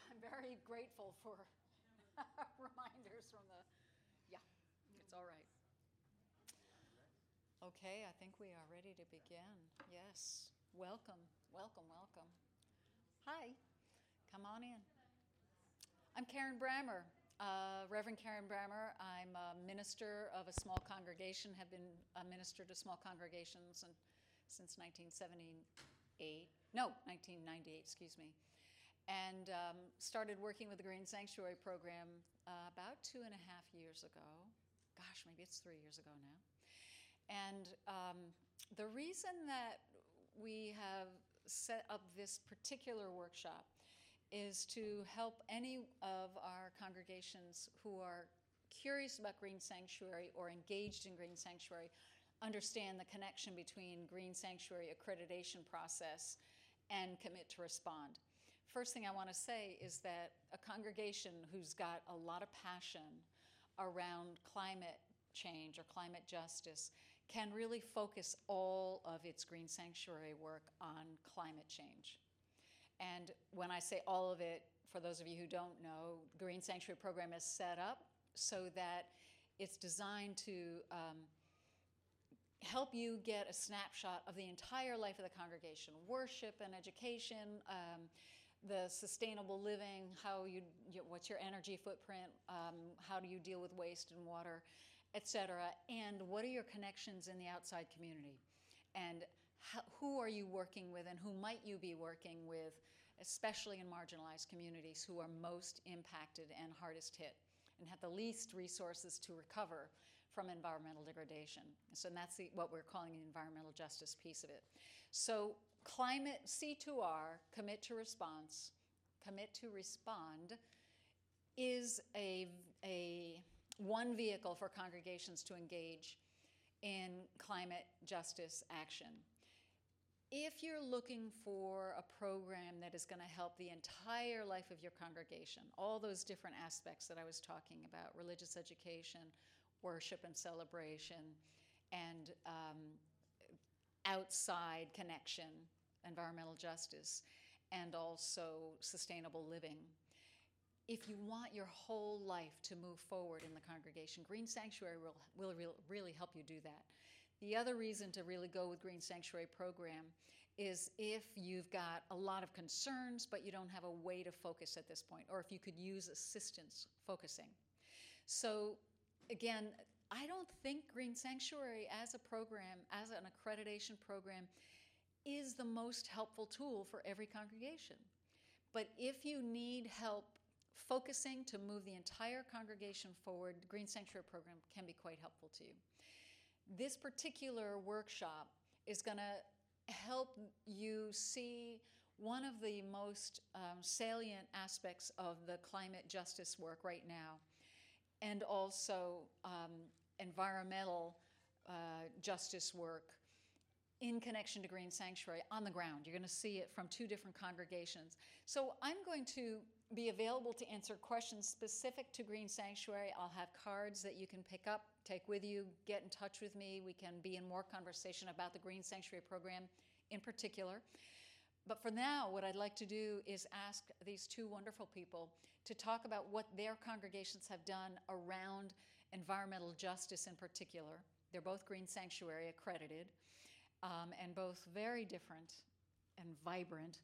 I'm very grateful for reminders from the, yeah, it's all right. Okay, I think we are ready to begin. Yes, welcome, welcome, welcome. Hi, come on in. I'm Karen Brammer, Reverend Karen Brammer. I'm a minister of a small congregation, have been a minister to small congregations since 1998, excuse me. And started working with the Green Sanctuary Program about 2.5 years ago. Gosh, maybe it's 3 years ago now. And the reason that we have set up this particular workshop is to help any of our congregations who are curious about Green Sanctuary or engaged in Green Sanctuary understand the connection between Green Sanctuary accreditation process and Commit to Respond. First thing I want to say is that a congregation who's got a lot of passion around climate change or climate justice can really focus all of its Green Sanctuary work on climate change. And when I say all of it, for those of you who don't know, the Green Sanctuary Program is set up so that it's designed to help you get a snapshot of the entire life of the congregation, worship and education, the sustainable living, what's your energy footprint, how do you deal with waste and water, etc., and what are your connections in the outside community, and who are you working with and who might you be working with, especially in marginalized communities who are most impacted and hardest hit and have the least resources to recover from environmental degradation. So that's what we're calling the environmental justice piece of it. So climate, C2R, Commit to Response, Commit to Respond, is a one vehicle for congregations to engage in climate justice action. If you're looking for a program that is going to help the entire life of your congregation, all those different aspects that I was talking about, religious education, worship and celebration, and outside connection, environmental justice, and also sustainable living. If you want your whole life to move forward in the congregation, Green Sanctuary will really help you do that. The other reason to really go with Green Sanctuary Program is if you've got a lot of concerns, but you don't have a way to focus at this point, or if you could use assistance focusing. So again, I don't think Green Sanctuary as a program, as an accreditation program, is the most helpful tool for every congregation. But if you need help focusing to move the entire congregation forward, the Green Sanctuary Program can be quite helpful to you. This particular workshop is going to help you see one of the most salient aspects of the climate justice work right now, and also environmental justice work in connection to Green Sanctuary on the ground. You're going to see it from two different congregations. So I'm going to be available to answer questions specific to Green Sanctuary. I'll have cards that you can pick up, take with you, get in touch with me. We can be in more conversation about the Green Sanctuary Program in particular. But for now, what I'd like to do is ask these two wonderful people to talk about what their congregations have done around environmental justice in particular. They're both Green Sanctuary accredited, and both very different and vibrant.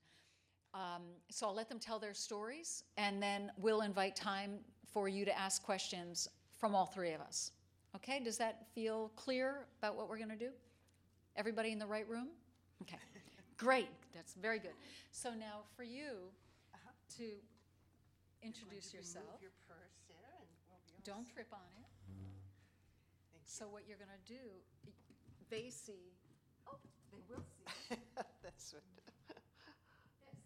So I'll let them tell their stories, and then we'll invite time for you to ask questions from all three of us. Okay, does that feel clear about what we're going to do? Everybody in the right room? Okay, great, that's very good. So now for you to introduce yourself. Remove your purse there, and we'll be Don't trip on it. Thank you. So what you're going to do, they see. Oh, they will see. That's what. Yes.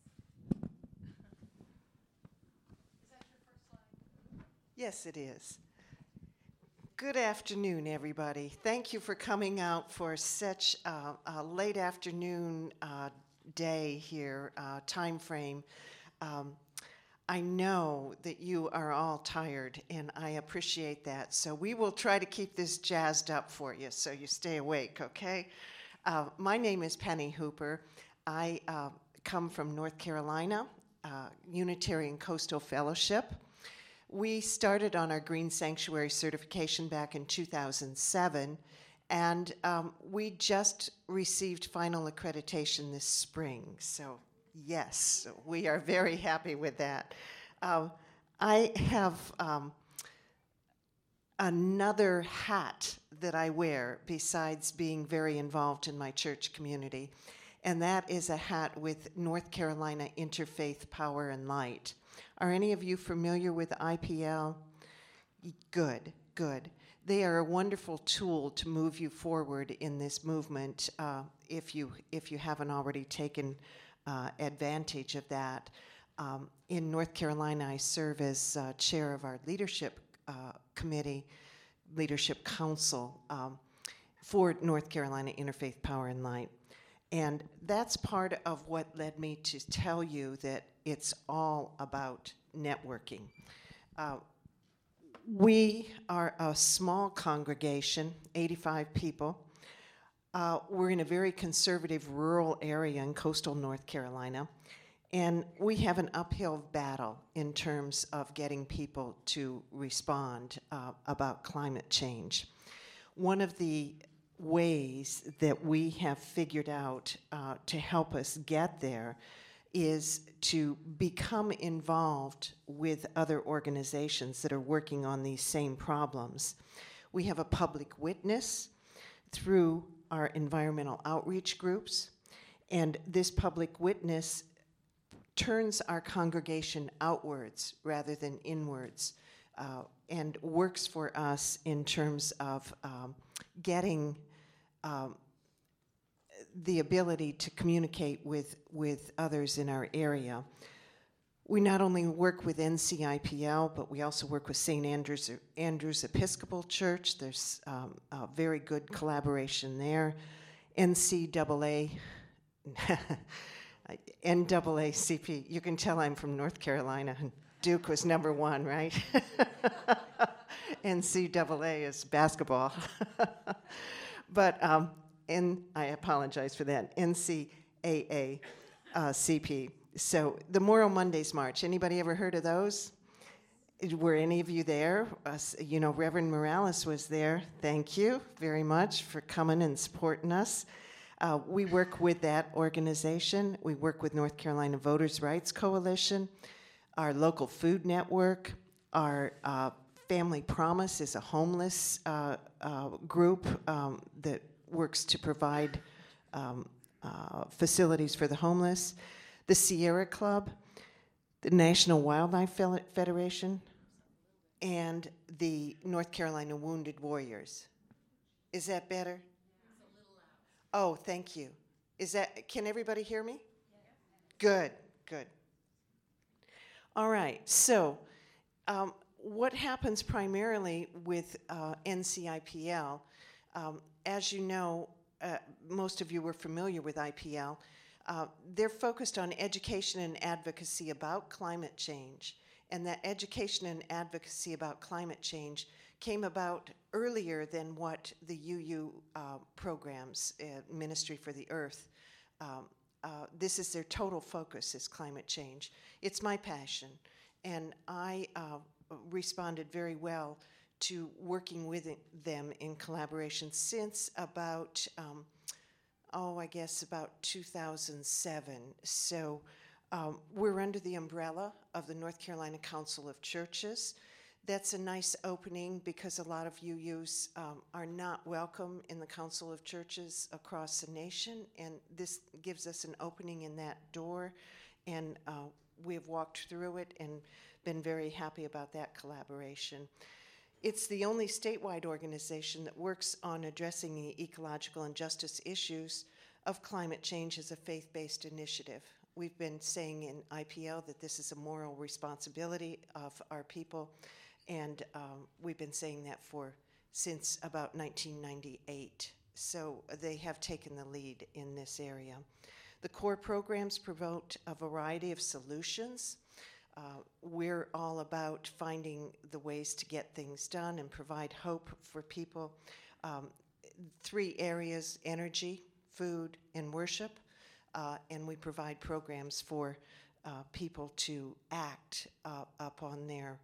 Is that your first slide? Yes, it is. Good afternoon, everybody. Thank you for coming out for such a late afternoon day here, time frame. I know that you are all tired, and I appreciate that. So we will try to keep this jazzed up for you so you stay awake, okay? My name is Penny Hooper. I come from North Carolina. Unitarian Coastal Fellowship. We started on our Green Sanctuary certification back in 2007, and we just received final accreditation this spring. So yes, we are very happy with that. I have another hat that I wear besides being very involved in my church community, and that is a hat with North Carolina Interfaith Power and Light. Are any of you familiar with IPL? Good, good. They are a wonderful tool to move you forward in this movement if you haven't already taken advantage of that. In North Carolina, I serve as chair of our leadership committee, leadership council for North Carolina Interfaith Power and Light. And that's part of what led me to tell you that it's all about networking. We are a small congregation, 85 people. We're in a very conservative rural area in coastal North Carolina, and we have an uphill battle in terms of getting people to respond about climate change. One of the ways that we have figured out to help us get there is to become involved with other organizations that are working on these same problems. We have a public witness through our environmental outreach groups, and this public witness turns our congregation outwards rather than inwards, and works for us in terms of getting the ability to communicate with others in our area. We not only work with NCIPL, but we also work with St. Andrew's Episcopal Church. There's a very good collaboration there. NCAA, NAACP. You can tell I'm from North Carolina. Duke was number one, right? NCAA is basketball. But, and I apologize for that, NCAA CP. So the Moral Mondays March, anybody ever heard of those? Were any of you there? You know, Reverend Morales was there. Thank you very much for coming and supporting us. We work with that organization. We work with North Carolina Voters' Rights Coalition, our local food network, our Family Promise is a homeless group that works to provide facilities for the homeless. The Sierra Club, the National Wildlife Federation, and the North Carolina Wounded Warriors. Is that better? It's a little loud. Oh, thank you. Can everybody hear me? Good, good. All right, so what happens primarily with NCIPL, as you know, most of you were familiar with IPL, they're focused on education and advocacy about climate change. And that education and advocacy about climate change came about earlier than what the UU programs, Ministry for the Earth, this is their total focus, is climate change. It's my passion, and I responded very well to working with them in collaboration since about, I guess about 2007. So we're under the umbrella of the North Carolina Council of Churches. That's a nice opening because a lot of UUs are not welcome in the Council of Churches across the nation, and this gives us an opening in that door, and we've walked through it and been very happy about that collaboration. It's the only statewide organization that works on addressing the ecological and justice issues of climate change as a faith-based initiative. We've been saying in IPL that this is a moral responsibility of our people, and we've been saying that since about 1998. So they have taken the lead in this area. The core programs promote a variety of solutions. We're all about finding the ways to get things done and provide hope for people. 3 areas: energy, food, and worship. And we provide programs for people to act upon their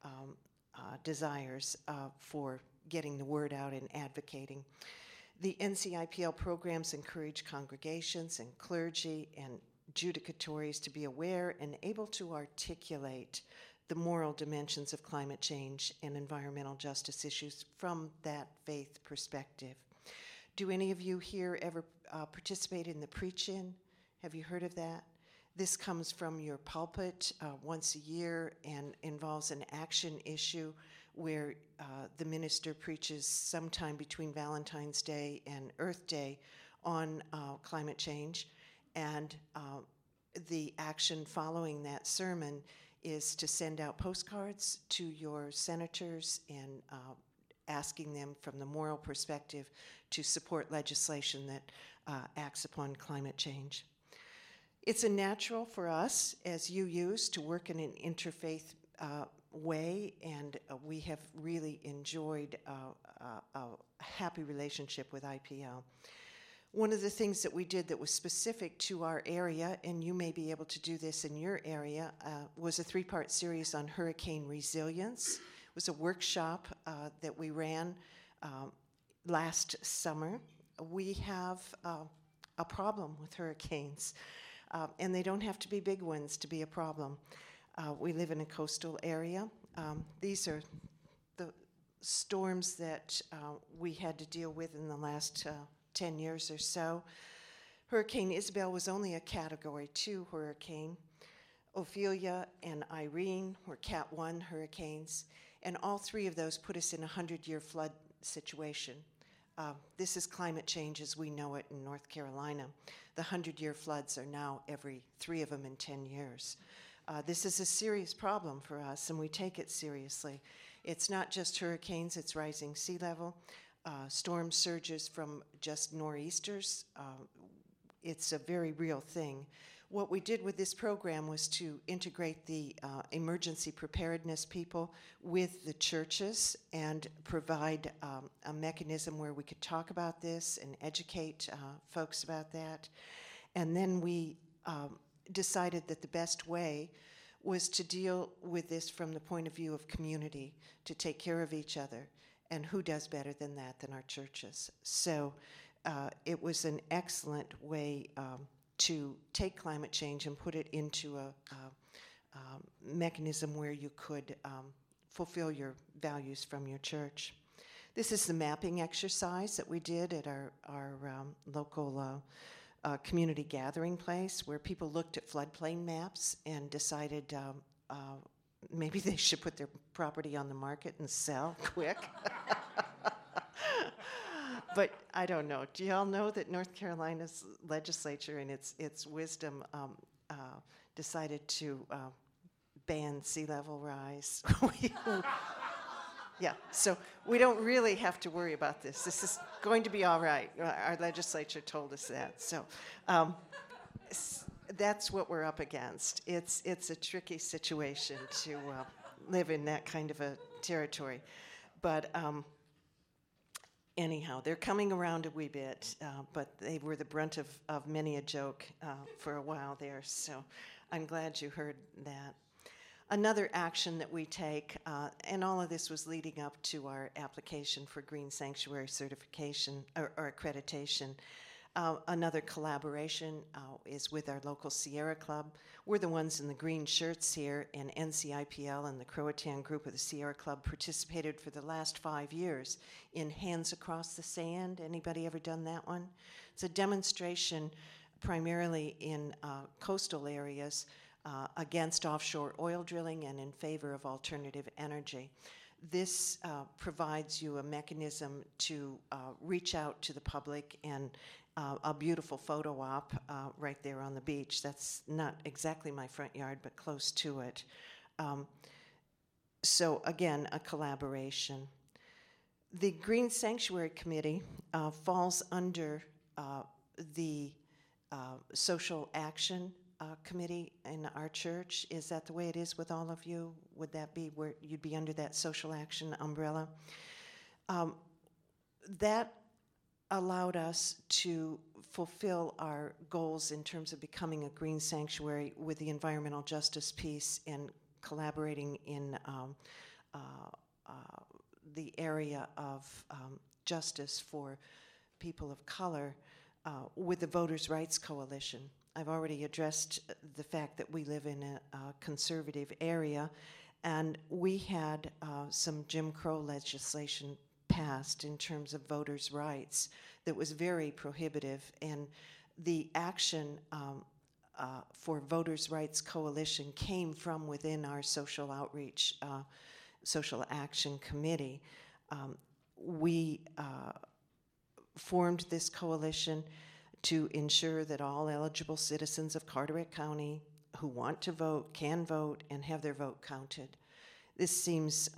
desires for getting the word out and advocating. The NCIPL programs encourage congregations and clergy and judicatories to be aware and able to articulate the moral dimensions of climate change and environmental justice issues from that faith perspective. Do any of you here ever participate in the preach-in? Have you heard of that? This comes from your pulpit once a year and involves an action issue where the minister preaches sometime between Valentine's Day and Earth Day on climate change. And the action following that sermon is to send out postcards to your senators and asking them from the moral perspective to support legislation that acts upon climate change. It's a natural for us as UUs to work in an interfaith way, and we have really enjoyed a happy relationship with IPL. One of the things that we did that was specific to our area, and you may be able to do this in your area, was a 3-part series on hurricane resilience. It was a workshop that we ran last summer. We have a problem with hurricanes, and they don't have to be big ones to be a problem. We live in a coastal area. These are the storms that we had to deal with in the last 10 years or so. Hurricane Isabel was only a Category 2 hurricane. Ophelia and Irene were Cat 1 hurricanes, and all 3 of those put us in a 100-year flood situation. This is climate change as we know it in North Carolina. The 100-year floods are now every 3 of them in 10 years. This is a serious problem for us, and we take it seriously. It's not just hurricanes, it's rising sea level, storm surges from just nor'easters. It's a very real thing. What we did with this program was to integrate the emergency preparedness people with the churches and provide a mechanism where we could talk about this and educate folks about that. And then we decided that the best way was to deal with this from the point of view of community, to take care of each other. And who does better than that than our churches? So it was an excellent way to take climate change and put it into a mechanism where you could fulfill your values from your church. This is the mapping exercise that we did at our local community gathering place, where people looked at floodplain maps and decided maybe they should put their property on the market and sell quick. But I don't know. Do y'all know that North Carolina's legislature, in its wisdom, decided to ban sea level rise? Yeah, so we don't really have to worry about this. This is going to be all right. Our legislature told us that. So that's what we're up against. It's a tricky situation to live in that kind of a territory. But anyhow, they're coming around a wee bit, but they were the brunt of many a joke for a while there. So I'm glad you heard that. Another action that we take, and all of this was leading up to our application for Green Sanctuary certification or accreditation. Another collaboration is with our local Sierra Club. We're the ones in the green shirts here, and NCIPL and the Croatan group of the Sierra Club participated for the last 5 years in Hands Across the Sand. Anybody ever done that one? It's a demonstration primarily in coastal areas against offshore oil drilling and in favor of alternative energy. This provides you a mechanism to reach out to the public, and a beautiful photo op right there on the beach. That's not exactly my front yard, but close to it. So again, a collaboration. The Green Sanctuary Committee falls under the Social Action Committee in our church. Is that the way it is with all of you? Would that be where you'd be under that social action umbrella? That allowed us to fulfill our goals in terms of becoming a green sanctuary with the environmental justice piece and collaborating in the area of justice for people of color with the Voters' Rights Coalition. I've already addressed the fact that we live in a conservative area, and we had some Jim Crow legislation passed in terms of voters' rights that was very prohibitive, and the action for Voters' Rights Coalition came from within our social outreach, social action committee. We formed this coalition to ensure that all eligible citizens of Carteret County who want to vote can vote and have their vote counted. This seems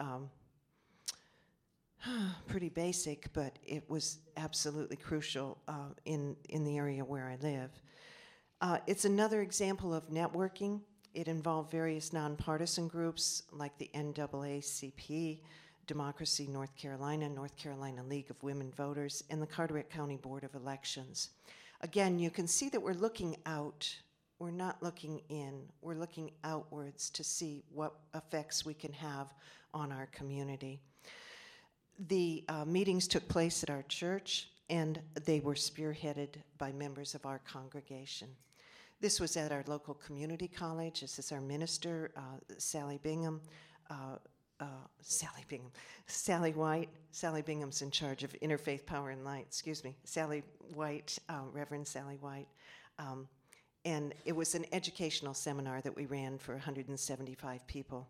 pretty basic, but it was absolutely crucial in the area where I live. It's another example of networking. It involved various nonpartisan groups like the NAACP, Democracy North Carolina League of Women Voters, and the Carteret County Board of Elections. Again, you can see that we're looking out. We're not looking in. We're looking outwards to see what effects we can have on our community. The meetings took place at our church, and they were spearheaded by members of our congregation. This was at our local community college. This is our minister, Sally Bingham. Sally White. Sally Bingham's in charge of Interfaith Power and Light, excuse me. Sally White, Reverend Sally White. And it was an educational seminar that we ran for 175 people.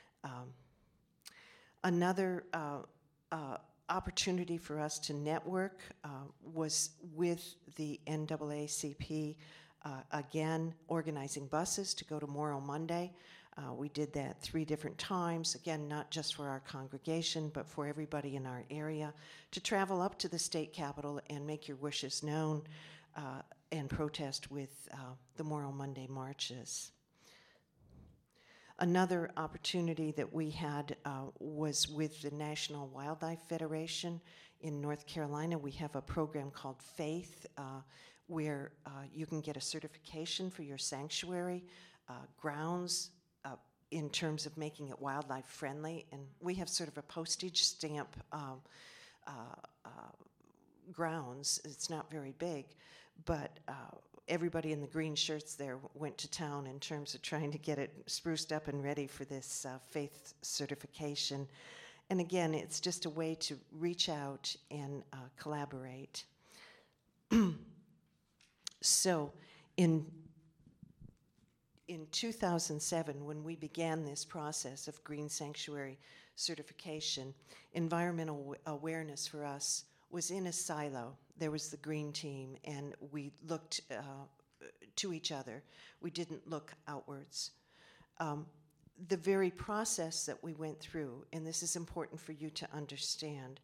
Another opportunity for us to network was with the NAACP, again, organizing buses to go to Morrow Monday. We did that 3 different times, again, not just for our congregation, but for everybody in our area, to travel up to the state capitol and make your wishes known and protest with the Morrow Monday marches. Another opportunity that we had was with the National Wildlife Federation in North Carolina. We have a program called FAITH, where you can get a certification for your sanctuary grounds in terms of making it wildlife friendly. And we have sort of a postage stamp grounds. It's not very big, but everybody in the green shirts there went to town in terms of trying to get it spruced up and ready for this FAITH certification. And again, it's just a way to reach out and collaborate. So in 2007, when we began this process of Green Sanctuary certification, environmental awareness for us was in a silo. There was the green team, and we looked to each other. We didn't look outwards. The very process that we went through, and this is important for you to understand,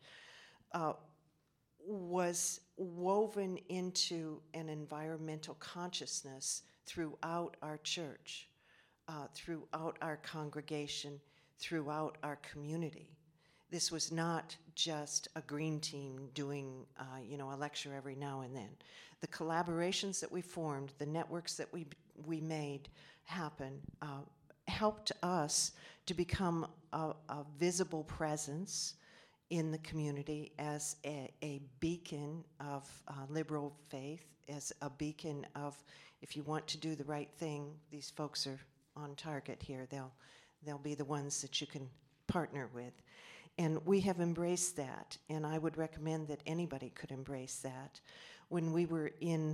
was woven into an environmental consciousness throughout our church, throughout our congregation, throughout our community. This was not just a green team doing, a lecture every now and then. The collaborations that we formed, the networks that we made happen, helped us to become a visible presence in the community as a beacon of liberal faith, as a beacon of, if you want to do the right thing, these folks are on target here. They'll be the ones that you can partner with. And we have embraced that, and I would recommend that anybody could embrace that. When we were in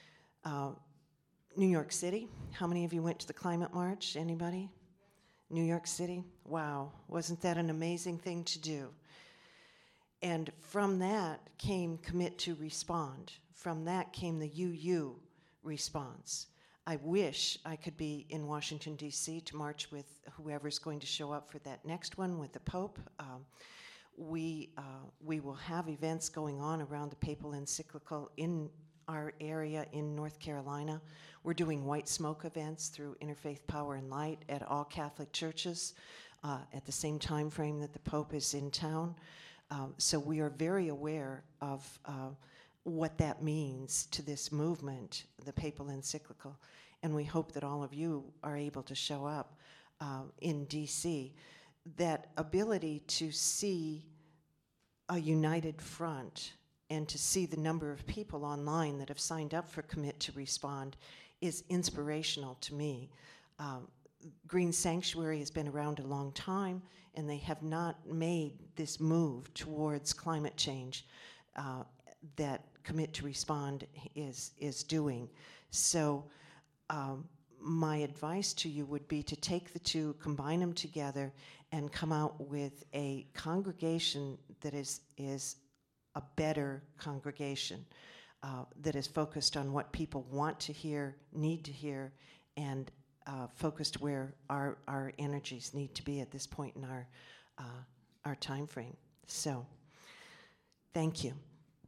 New York City, how many of you went to the Climate March? Anybody? New York City? Wow, wasn't that an amazing thing to do? And from that came Commit to Respond. From that came the UU response. I wish I could be in Washington, D.C. to march with whoever's going to show up for that next one with the Pope. We will have events going on around the papal encyclical in our area in North Carolina. We're doing white smoke events through Interfaith Power and Light at all Catholic churches at the same time frame that the Pope is in town. So we are very aware of what that means to this movement, the papal encyclical. And we hope that all of you are able to show up in DC. That ability to see a united front and to see the number of people online that have signed up for Commit to Respond is inspirational to me. Green Sanctuary has been around a long time, and they have not made this move towards climate change that Commit to Respond is doing. So my advice to you would be to take the two, combine them together, and come out with a congregation that is a better congregation, that is focused on what people want to hear, need to hear, and focused where our energies need to be at this point in our time frame. So, thank you.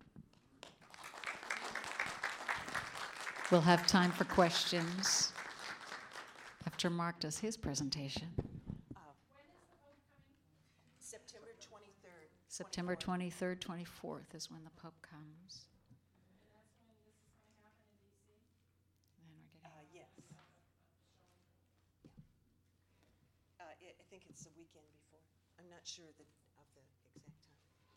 We'll have time for questions after Mark does his presentation. September 23rd. September 23rd, 24th is when the Pope comes. Yes. I think it's the weekend before. I'm not sure of the exact time.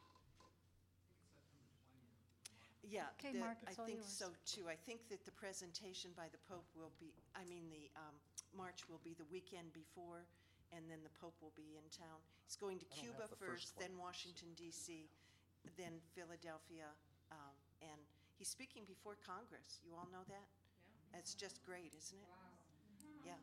Yeah, Okay, Mark, it's I all think yours. so too. I think that the presentation by the Pope will be, the march will be the weekend before, and then the Pope will be in town. He's going to Cuba first, then Washington, D.C., then Philadelphia, and he's speaking before Congress. You all know that? Yeah. That's just great, isn't it? Wow. Yeah.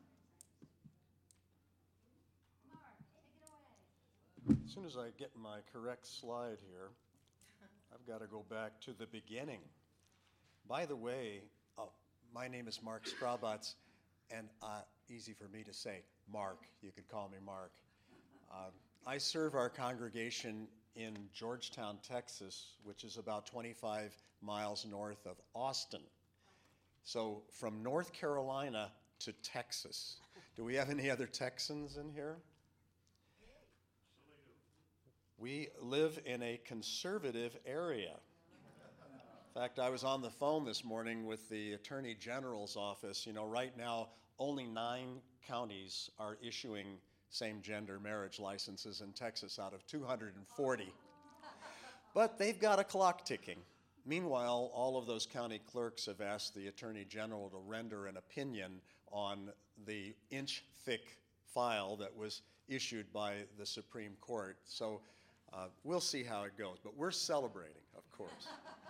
As soon as I get my correct slide here, I've got to go back to the beginning. By the way, my name is Mark Strabatz, and easy for me to say, Mark. You could call me Mark. I serve our congregation in Georgetown, Texas, which is about 25 miles north of Austin. So from North Carolina to Texas. Do we have any other Texans in here? We live in a conservative area. In fact, I was on the phone this morning with the Attorney General's office. You know, right now, only 9 counties are issuing same-gender marriage licenses in Texas out of 240. But they've got a clock ticking. Meanwhile, all of those county clerks have asked the Attorney General to render an opinion on the inch-thick file that was issued by the Supreme Court. So we'll see how it goes, but we're celebrating, of course.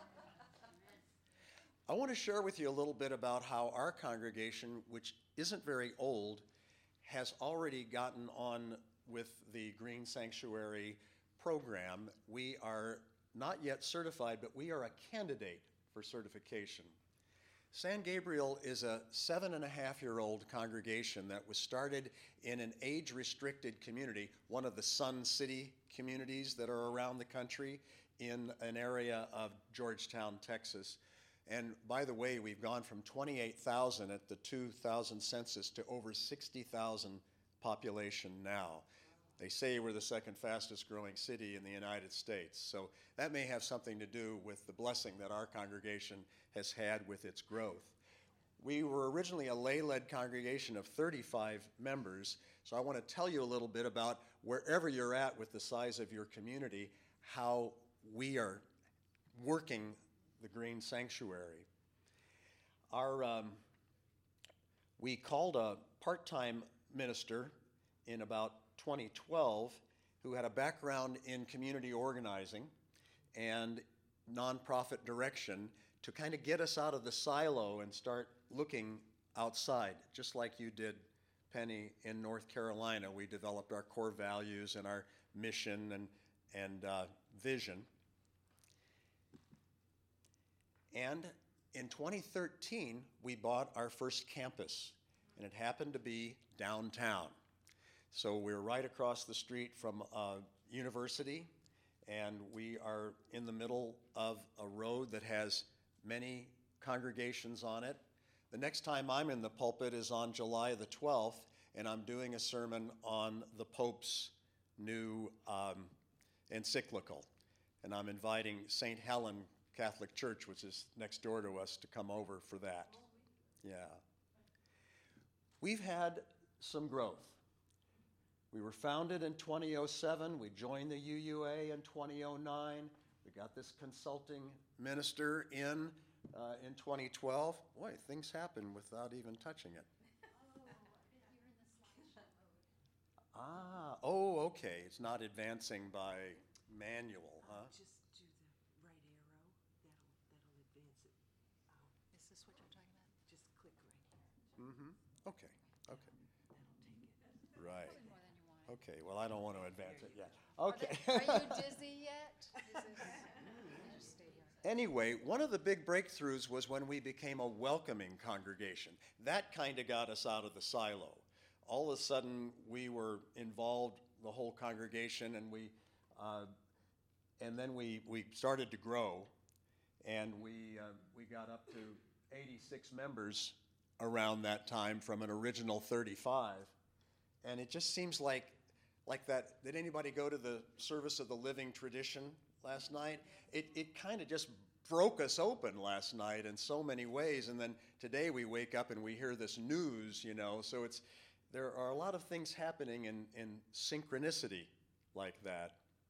I want to share with you a little bit about how our congregation, which isn't very old, has already gotten on with the Green Sanctuary program. We are not yet certified, but we are a candidate for certification. San Gabriel is a 7.5-year-old congregation that was started in an age-restricted community, one of the Sun City communities that are around the country in an area of Georgetown, Texas. And by the way, we've gone from 28,000 at the 2000 census to over 60,000 population now. They say we're the second fastest growing city in the United States. So that may have something to do with the blessing that our congregation has had with its growth. We were originally a lay-led congregation of 35 members, so I want to tell you a little bit about wherever you're at with the size of your community, how we are working the Green Sanctuary. We called a part-time minister in about 2012 who had a background in community organizing and nonprofit direction to kind of get us out of the silo and start looking outside, just like you did, Penny, in North Carolina. We developed our core values and our mission and vision. And in 2013, we bought our first campus, and it happened to be downtown. So we're right across the street from a university, and we are in the middle of a road that has many congregations on it. The next time I'm in the pulpit is on July the 12th, and I'm doing a sermon on the Pope's new encyclical. And I'm inviting St. Helen Catholic Church, which is next door to us, to come over for that. Yeah. We've had some growth. We were founded in 2007. We joined the UUA in 2009. We got this consulting minister in 2012. Boy, things happen without even touching it. Oh, okay. It's not advancing by manual, huh? Just do the right arrow. That'll advance it. Is this what you're talking about? Just click right here. Mm-hmm. Okay, okay. That'll take it. Right. Probably more than you wanted. Okay, well, I don't want to advance it yet. Okay. Are you dizzy yet? Just stay here. Anyway, one of the big breakthroughs was when we became a welcoming congregation. That kind of got us out of the silo. All of a sudden, we were involved, the whole congregation, and then we started to grow, and we got up to 86 members around that time from an original 35, and it just seems like that. Did anybody go to the service of the Living Tradition last night? It kind of just broke us open last night in so many ways, and then today we wake up and we hear this news, so there are a lot of things happening in synchronicity like that.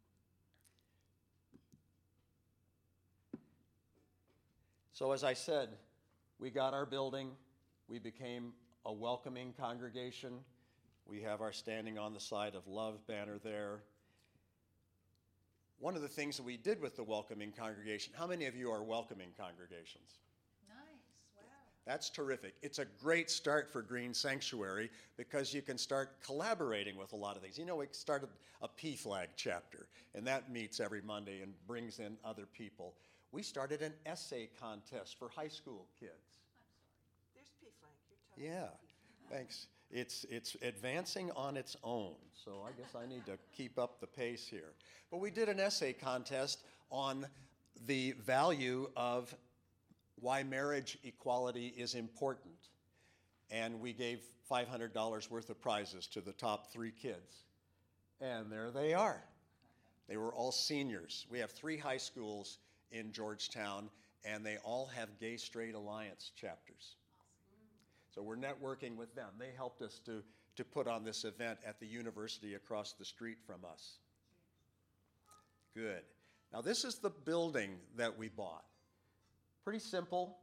So as I said, we got our building. We became a welcoming congregation. We have our Standing on the Side of Love banner there. One of the things that we did with the welcoming congregation, how many of you are welcoming congregations? Nice, wow. That's terrific. It's a great start for Green Sanctuary because you can start collaborating with a lot of things. We started a PFLAG chapter, and that meets every Monday and brings in other people. We started an essay contest for high school kids. There's P-Flank. You're talking Yeah, about P-Flank. thanks. It's advancing on its own, so I guess I need to keep up the pace here. But we did an essay contest on the value of why marriage equality is important. And we gave $500 worth of prizes to the top 3 kids. And there they are. They were all seniors. We have 3 high schools in Georgetown, and they all have Gay Straight Alliance chapters. So we're networking with them. They helped us to put on this event at the university across the street from us. Good. Now this is the building that we bought. Pretty simple.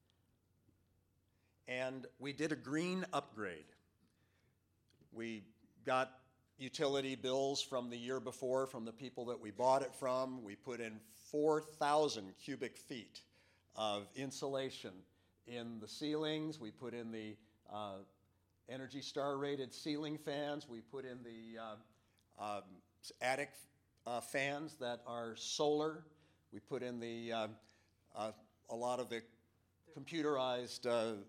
And we did a green upgrade. We got utility bills from the year before from the people that we bought it from. We put in 4,000 cubic feet of insulation in the ceilings. We put in the Energy Star rated ceiling fans. We put in the attic fans that are solar. We put in the a lot of the computerized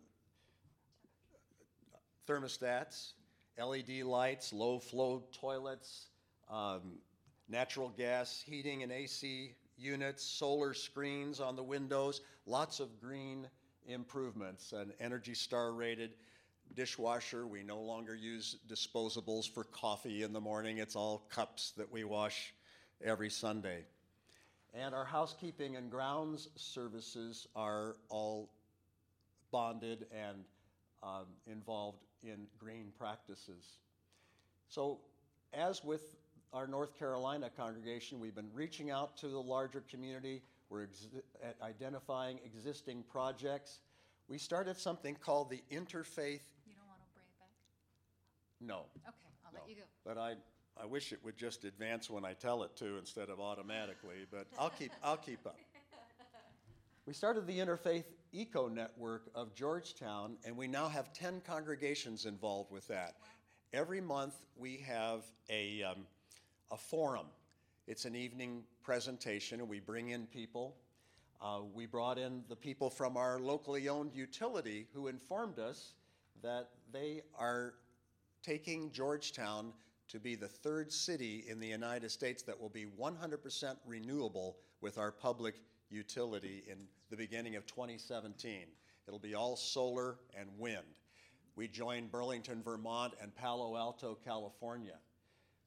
thermostats, LED lights, low flow toilets, natural gas heating and AC units, solar screens on the windows, lots of green improvements, an Energy Star rated dishwasher. We no longer use disposables for coffee in the morning. It's all cups that we wash every Sunday. And our housekeeping and grounds services are all bonded and involved in green practices. So as with our North Carolina congregation, we've been reaching out to the larger community. We're identifying existing projects. We started something called the Interfaith. You don't want to bring it back? No. Okay, I'll let you go. But I wish it would just advance when I tell it to instead of automatically, but I'll keep up. We started the Interfaith Eco Network of Georgetown, and we now have 10 congregations involved with that. Every month we have a forum. It's an evening presentation, and we bring in people. We brought in the people from our locally owned utility who informed us that they are taking Georgetown to be the 3rd city in the United States that will be 100% renewable with our public utility in the beginning of 2017. It'll be all solar and wind. We joined Burlington, Vermont and Palo Alto, California.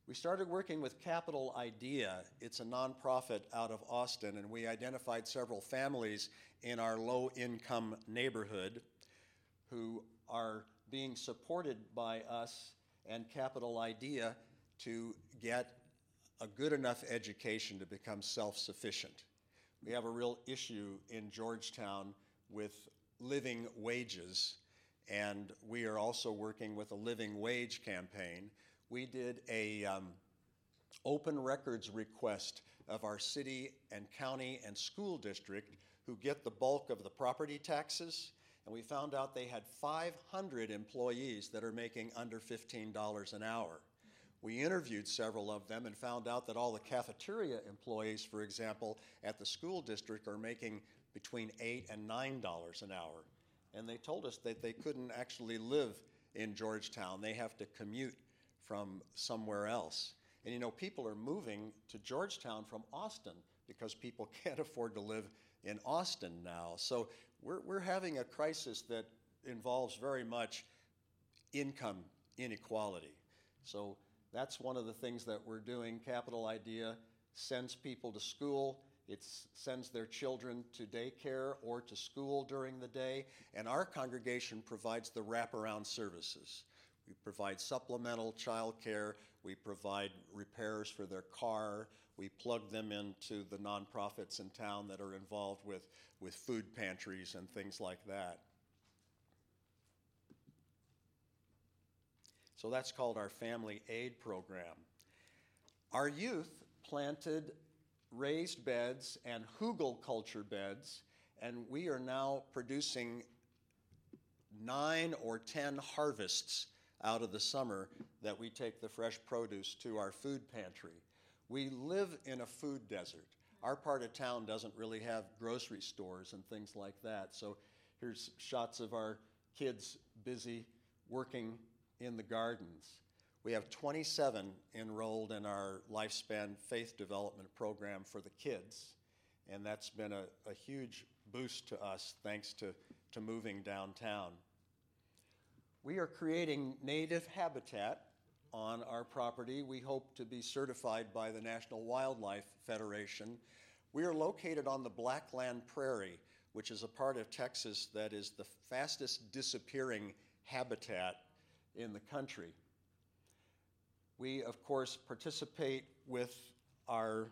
We started working with Capital Idea. It's a nonprofit out of Austin, and we identified several families in our low-income neighborhood who are being supported by us and Capital Idea to get a good enough education to become self-sufficient. We have a real issue in Georgetown with living wages, and we are also working with a living wage campaign. We did a open records request of our city and county and school district who get the bulk of the property taxes, and we found out they had 500 employees that are making under $15 an hour. We interviewed several of them and found out that all the cafeteria employees, for example, at the school district are making between $8 and $9 an hour. And they told us that they couldn't actually live in Georgetown. They have to commute from somewhere else. And you know, people are moving to Georgetown from Austin because people can't afford to live in Austin now. So we're having a crisis that involves very much income inequality. So that's one of the things that we're doing. Capital Idea sends people to school. It sends their children to daycare or to school during the day. And our congregation provides the wraparound services. We provide supplemental child care. We provide repairs for their car. We plug them into the nonprofits in town that are involved with food pantries and things like that. So that's called our Family Aid Program. Our youth planted raised beds and hugelkultur beds, and we are now producing 9 or 10 harvests out of the summer that we take the fresh produce to our food pantry. We live in a food desert. Our part of town doesn't really have grocery stores and things like that. So here's shots of our kids busy working in the gardens. We have 27 enrolled in our Lifespan Faith Development Program for the kids, and that's been a huge boost to us thanks to moving downtown. We are creating native habitat on our property. We hope to be certified by the National Wildlife Federation. We are located on the Blackland Prairie, which is a part of Texas that is the fastest disappearing habitat in the country. We, of course, participate with our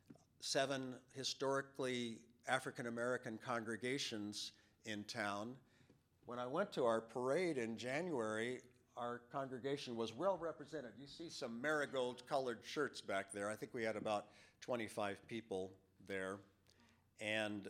7 historically African-American congregations in town. When I went to our parade in January, our congregation was well represented. You see some marigold-colored shirts back there. I think we had about 25 people there. And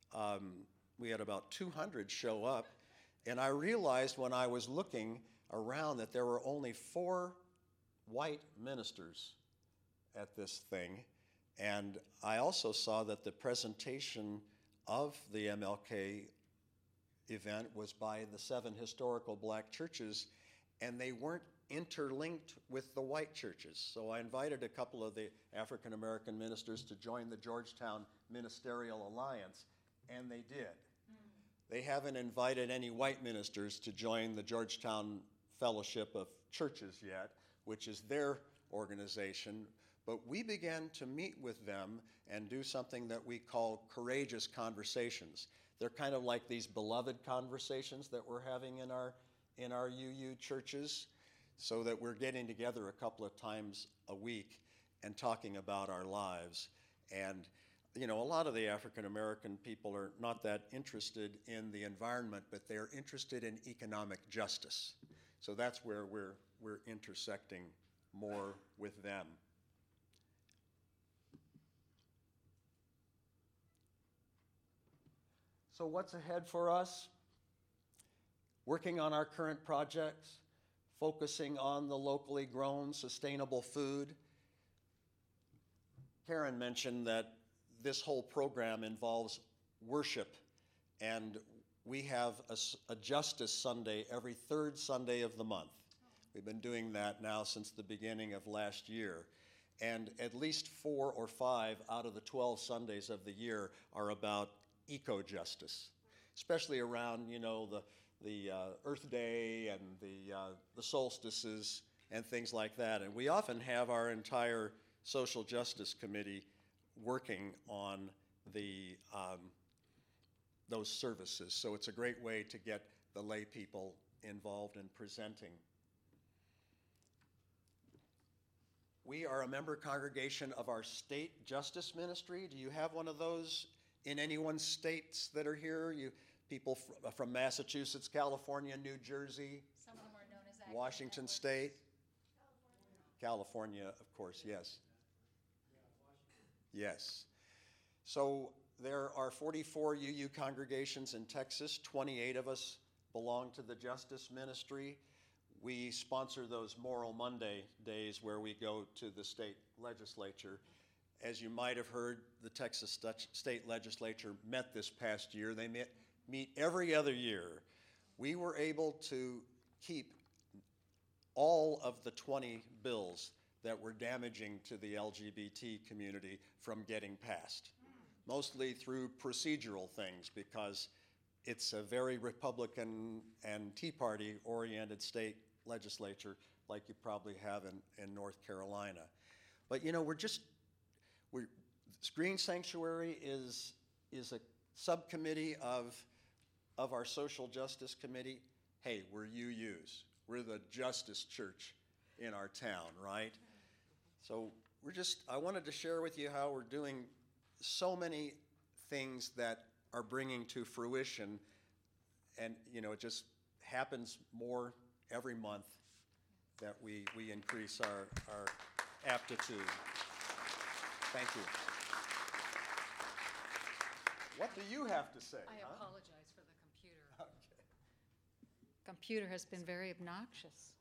we had about 200 show up. And I realized when I was looking around that there were only 4 white ministers at this thing. And I also saw that the presentation of the MLK event was by the 7 historical black churches, and they weren't interlinked with the white churches. So I invited a couple of the African American ministers to join the Georgetown Ministerial Alliance, and they did. They haven't invited any white ministers to join the Georgetown Fellowship of Churches yet, which is their organization, but we began to meet with them and do something that we call courageous conversations. They're kind of like these beloved conversations that we're having in our UU churches, so that we're getting together a couple of times a week and talking about our lives. And you know, a lot of the African American people are not that interested in the environment, but they're interested in economic justice. So that's where we're intersecting more with them. So what's ahead for us? Working on our current projects, focusing on the locally grown, sustainable food. Karen mentioned that this whole program involves worship, and we have a Justice Sunday every 3rd Sunday of the month. We've been doing that now since the beginning of last year. And at least 4 or 5 out of the 12 Sundays of the year are about eco-justice, especially around, you know, the Earth Day and the solstices and things like that. And we often have our entire social justice committee working on the those services. So it's a great way to get the lay people involved in presenting. We are a member congregation of our state justice ministry. Do you have one of those in anyone's states that are here? You people from Massachusetts, California, New Jersey, Some of them are known as Washington State, California, of course, yes. Yes. So there are 44 UU congregations in Texas. 28 of us belong to the Justice Ministry. We sponsor those Moral Monday days where we go to the state legislature. As you might have heard, the Texas state legislature met this past year. They meet every other year. We were able to keep all of the 20 bills that were damaging to the LGBT community from getting passed, mostly through procedural things, because it's a very Republican and Tea Party oriented state legislature like you probably have in North Carolina. But you know, Green Sanctuary is a subcommittee of our social justice committee. Hey, we're UUs. We're the justice church in our town, right? So I wanted to share with you how we're doing so many things that are bringing to fruition, and you know, it just happens more every month that we increase our aptitude. Thank you. What do you have to say? I huh? apologize for the computer. Okay. Computer has been very obnoxious.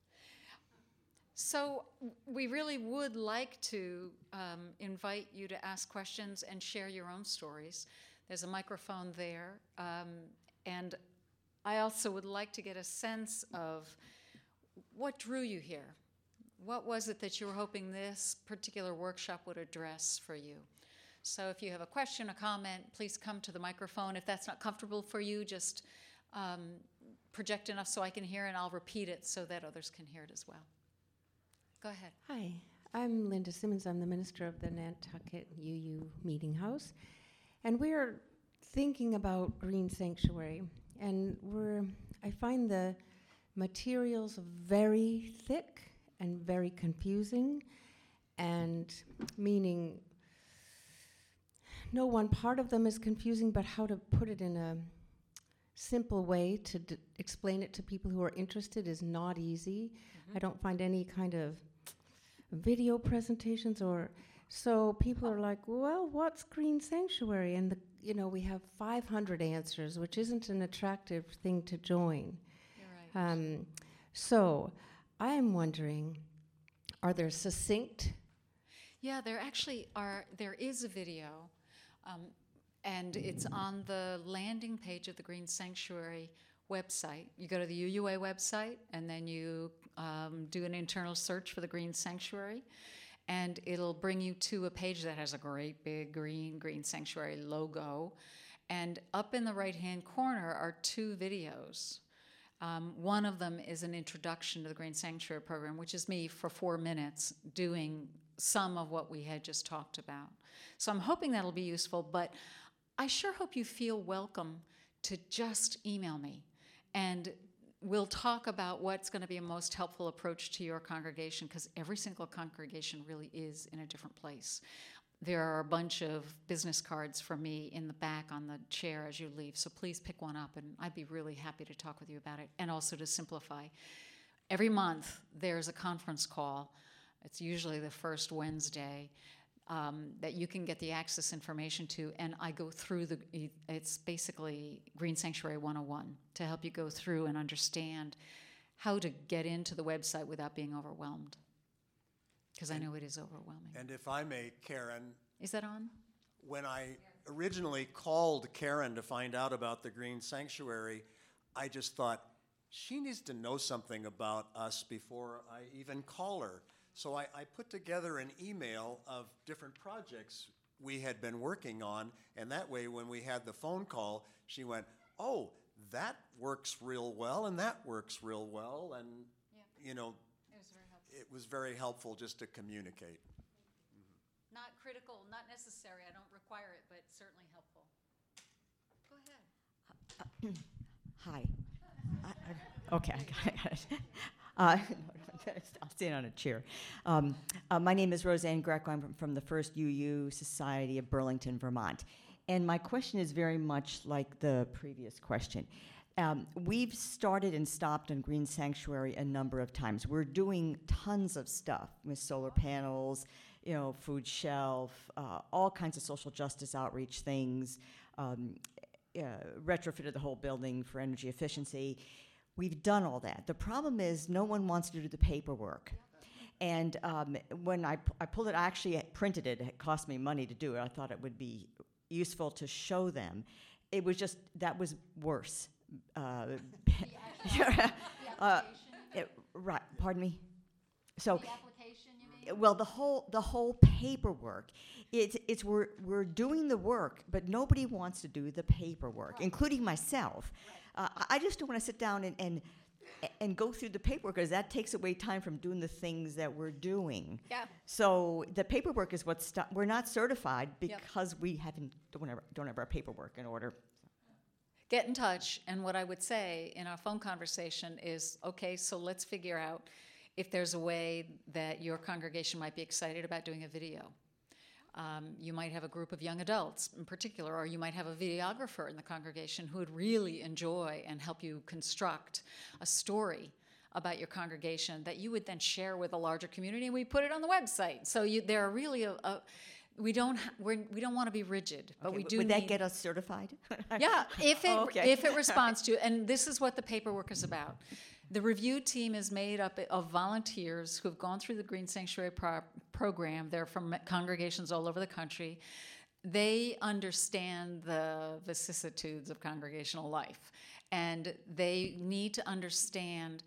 So we really would like to invite you to ask questions and share your own stories. There's a microphone there. And I also would like to get a sense of what drew you here. What was it that you were hoping this particular workshop would address for you? So if you have a question, a comment, please come to the microphone. If that's not comfortable for you, just project enough so I can hear, and I'll repeat it so that others can hear it as well. Go ahead. Hi, I'm Linda Simmons. I'm the minister of the Nantucket UU Meeting House. And we're thinking about Green Sanctuary. And I find the materials very thick and very confusing, and meaning no one part of them is confusing, but how to put it in a simple way to explain it to people who are interested is not easy. I don't find any kind of video presentations, or so people are like, well, what's Green Sanctuary? And we have 500 answers, which isn't an attractive thing to join. You're right. So I'm wondering, are there succinct? Yeah, there actually are. There is a video, and it's on the landing page of the Green Sanctuary website. You go to the UUA website, and then you do an internal search for the Green Sanctuary, and it'll bring you to a page that has a great big Green Sanctuary logo. And up in the right-hand corner are 2 videos. One of them is an introduction to the Green Sanctuary program, which is me for 4 minutes doing some of what we had just talked about. So I'm hoping that'll be useful, but I sure hope you feel welcome to just email me, and we'll talk about what's going to be a most helpful approach to your congregation, because every single congregation really is in a different place. There are a bunch of business cards from me in the back on the chair as you leave, so please pick one up, and I'd be really happy to talk with you about it, and also to simplify. Every month, there's a conference call. It's usually the first Wednesday that you can get the access information to, and I go through it's basically Green Sanctuary 101 to help you go through and understand how to get into the website without being overwhelmed, because I know it is overwhelming. And if I may, Karen, Is that on? when I originally called Karen to find out about the Green Sanctuary, I just thought, she needs to know something about us before I even call her. So I put together an email of different projects we had been working on, and that way when we had the phone call, she went, oh, that works real well, and that works real well, and, It was very helpful. it was very helpful just to communicate. Not critical, not necessary. I don't require it, but certainly helpful. Go ahead. Hi. Okay, I got it. I'll stand on a chair. My name is Roseanne Greco. I'm from the First UU Society of Burlington, Vermont. And my question is very much like the previous question. We've started and stopped on Green Sanctuary a number of times. We're doing tons of stuff with solar panels, food shelf, all kinds of social justice outreach things, retrofitted the whole building for energy efficiency. We've done all that. The problem is no one wants to do the paperwork. And when I pulled it, I actually printed it. It cost me money to do it. I thought it would be useful to show them. It was just, that was worse. Right, pardon me? So, The application, you mean? well, the whole paperwork, we're doing the work, but nobody wants to do the paperwork, including myself. I just don't want to sit down and go through the paperwork, because that takes away time from doing the things that we're doing. Yeah. So the paperwork is what's we're not certified because we don't have our paperwork in order. Get in touch, and what I would say in our phone conversation is, okay, so let's figure out if there's a way that your congregation might be excited about doing a video. You might have a group of young adults in particular, or you might have a videographer in the congregation who would really enjoy and help you construct a story about your congregation that you would then share with a larger community, and we put it on the website. So there are really we don't want to be rigid, but Okay, we do. Would that get us certified? Yeah, if it Okay. if it responds to, and this is what the paperwork is about. The review team is made up of volunteers who have gone through the Green Sanctuary program. They're from congregations all over the country. They understand the vicissitudes of congregational life, and they need to understand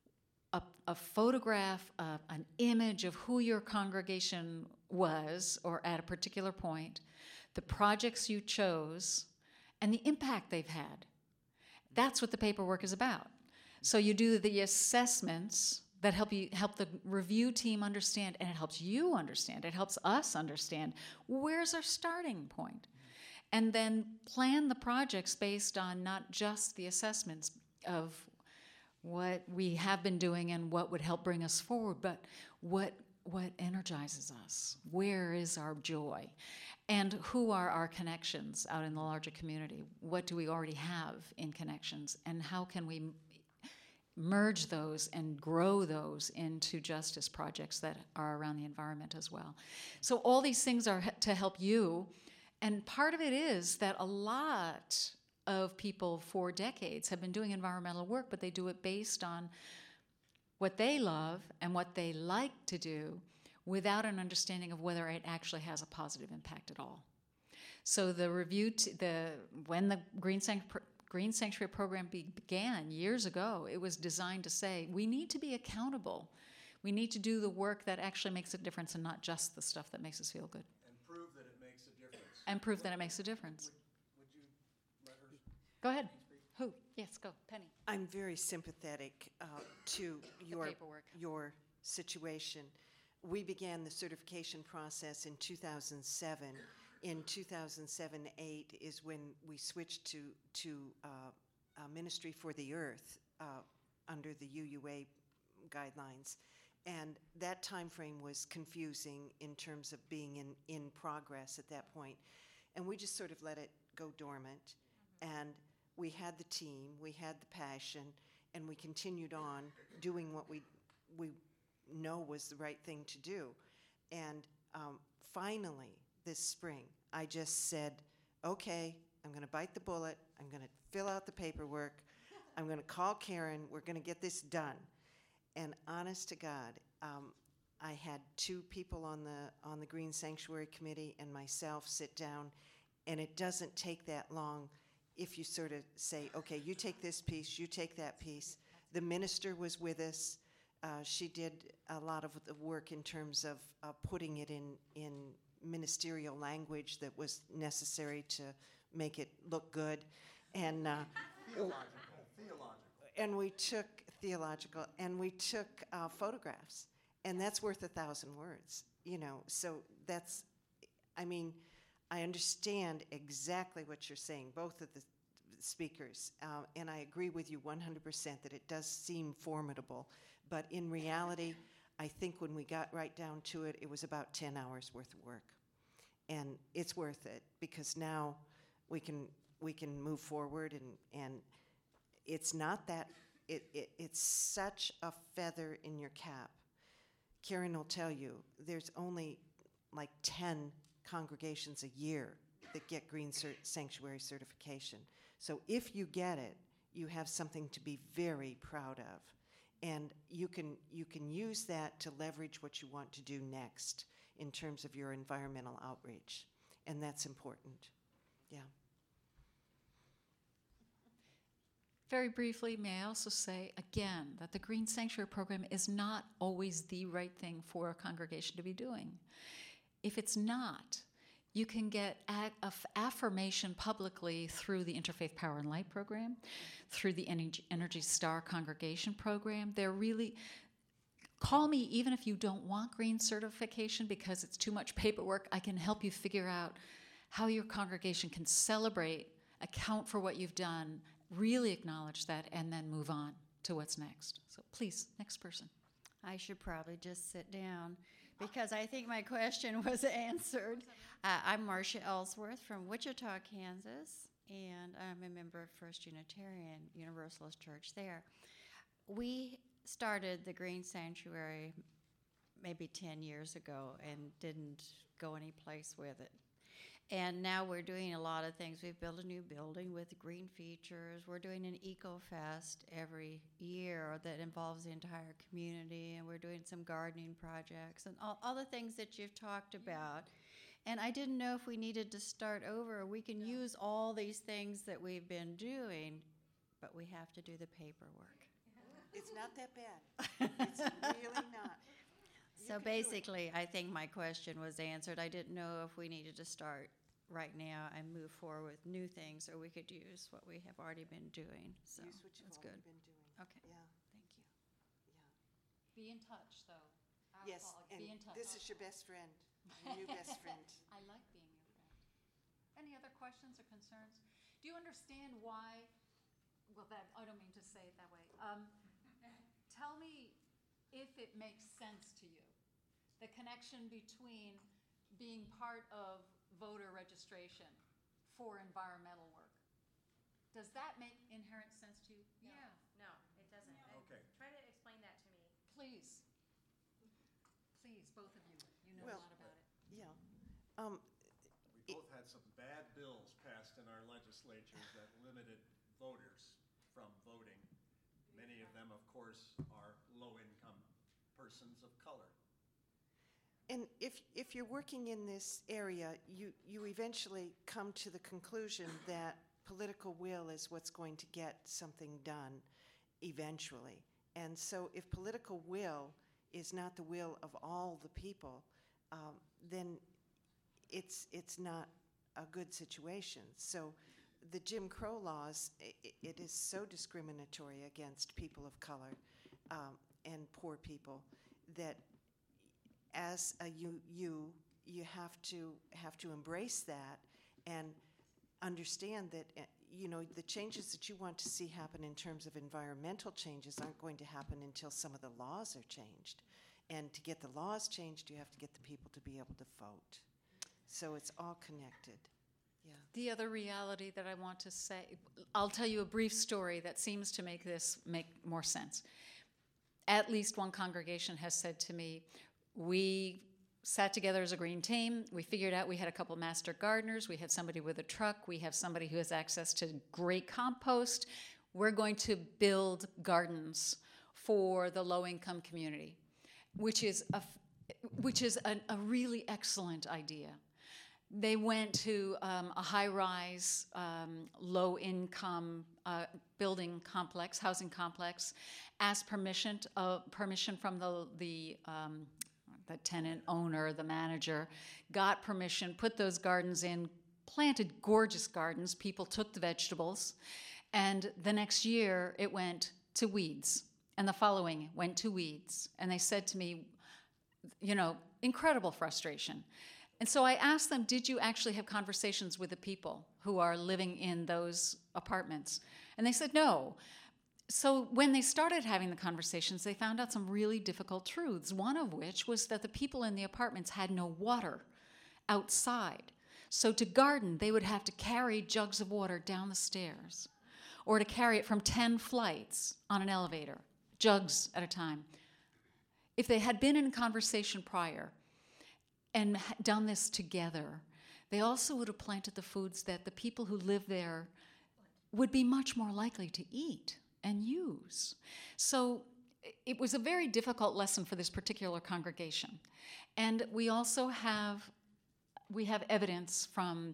a photograph, an image of who your congregation was, or at a particular point, the projects you chose, and the impact they've had. That's what the paperwork is about. So you do the assessments that help the review team understand, and it helps you understand. It helps us understand where's our starting point, and then plan the projects based on not just the assessments of what we have been doing and what would help bring us forward, but what energizes us, where is our joy, and who are our connections out in the larger community? What do we already have in connections, and how can we merge those and grow those into justice projects that are around the environment as well? So all these things are to help you, and part of it is that a lot of people for decades have been doing environmental work, but they do it based on what they love and what they like to do without an understanding of whether it actually has a positive impact at all. So the review, when the Green Sanctuary program began years ago, it was designed to say, we need to be accountable. We need to do the work that actually makes a difference and not just the stuff that makes us feel good. And prove that it makes a difference. And prove that it makes a difference. Would you let her? Go ahead. Who? Yes, go. Penny. I'm very sympathetic to paperwork. your situation. We began the certification process in 2007. In 2007-8 is when we switched to Ministry for the Earth under the UUA guidelines. And that time frame was confusing in terms of being in progress at that point. And we just sort of let it go dormant. And we had the team, we had the passion, and we continued on doing what we know was the right thing to do. And finally, this spring, I just said, okay, I'm going to bite the bullet. I'm going to fill out the paperwork. I'm going to call Karen. We're going to get this done. And honest to God, I had two people on the Green Sanctuary Committee and myself sit down, and it doesn't take that long if you sort of say, okay, you take this piece, you take that piece. The minister was with us. She did a lot of the work in terms of putting it in ministerial language that was necessary to make it look good. And and we took theological, and we took photographs, and that's worth 1,000 words, you know. So that's, I mean, I understand exactly what you're saying, both of the speakers, and I agree with you 100% that it does seem formidable, but in reality, I think when we got right down to it, it was about 10 hours worth of work, and it's worth it because now we can move forward, and it's not that it's such a feather in your cap. Karen will tell you there's only like 10 congregations a year that get Green Sanctuary certification. So if you get it, you have something to be very proud of. And you can use that to leverage what you want to do next in terms of your environmental outreach. And that's important. Yeah. Very briefly, may I also say again that the Green Sanctuary Program is not always the right thing for a congregation to be doing. If it's not, you can get affirmation publicly through the Interfaith Power and Light program, through the Energy Star Congregation program. They're really, call me even if you don't want green certification because it's too much paperwork. I can help you figure out how your congregation can celebrate, account for what you've done, really acknowledge that, and then move on to what's next. So please, next person. I should probably just sit down because I think my question was answered. I'm Marcia Ellsworth from Wichita, Kansas, and I'm a member of First Unitarian Universalist Church there. We started the Green Sanctuary maybe 10 years ago and didn't go any place with it. And now we're doing a lot of things. We've built a new building with green features. We're doing an eco-fest every year that involves the entire community, and we're doing some gardening projects and all the things that you've talked about. And I didn't know if we needed to start over. We can use all these things that we've been doing, but we have to do the paperwork. It's not that bad. It's really not. So basically, I think my question was answered. I didn't know if we needed to start right now and move forward with new things, or we could use what we have already been doing. So Use what you've that's already good. been doing. Okay. Yeah, Thank you. yeah. Be in touch, though. Yes, and be in touch. this is your best friend, your new best friend. I like being your friend. Any other questions or concerns? Do you understand why? Well, I don't mean to say it that way. Tell me if it makes sense to you, the connection between being part of voter registration for environmental work. Does that make inherent sense to you? No, it doesn't. Okay. Try to explain that to me. Please. Please, both of you. You know Well, a lot about it. Yeah. We both had some bad bills passed in our legislatures that limited voters from voting. Many of them, of course, are low-income persons of color. And if you're working in this area, you eventually come to the conclusion that political will is what's going to get something done eventually. And so if political will is not the will of all the people, then it's not a good situation. So the Jim Crow laws, it is so discriminatory against people of color and poor people that as a you have to embrace that and understand that the changes that you want to see happen in terms of environmental changes aren't going to happen until some of the laws are changed. And to get the laws changed, you have to get the people to be able to vote. So it's all connected. Yeah. The other reality that I want to say, I'll tell you a brief story that seems to make this make more sense. At least one congregation has said to me, we sat together as a green team. We figured out we had a couple master gardeners. We had somebody with a truck. We have somebody who has access to great compost. We're going to build gardens for the low-income community, which is a really excellent idea. They went to a high-rise, low-income building complex, housing complex, asked permission from the tenant owner, the manager, got permission, put those gardens in, planted gorgeous gardens. People took the vegetables, and the next year it went to weeds, and the following went to weeds. And they said to me, you know, incredible frustration. And so I asked them, did you actually have conversations with the people who are living in those apartments? And they said no. So when they started having the conversations, they found out some really difficult truths, one of which was that the people in the apartments had no water outside. So to garden, they would have to carry jugs of water down the stairs, or to carry it from 10 flights on an elevator, jugs at a time. If they had been in conversation prior and done this together, they also would have planted the foods that the people who live there would be much more likely to eat and use. So it was a very difficult lesson for this particular congregation. And we also have evidence from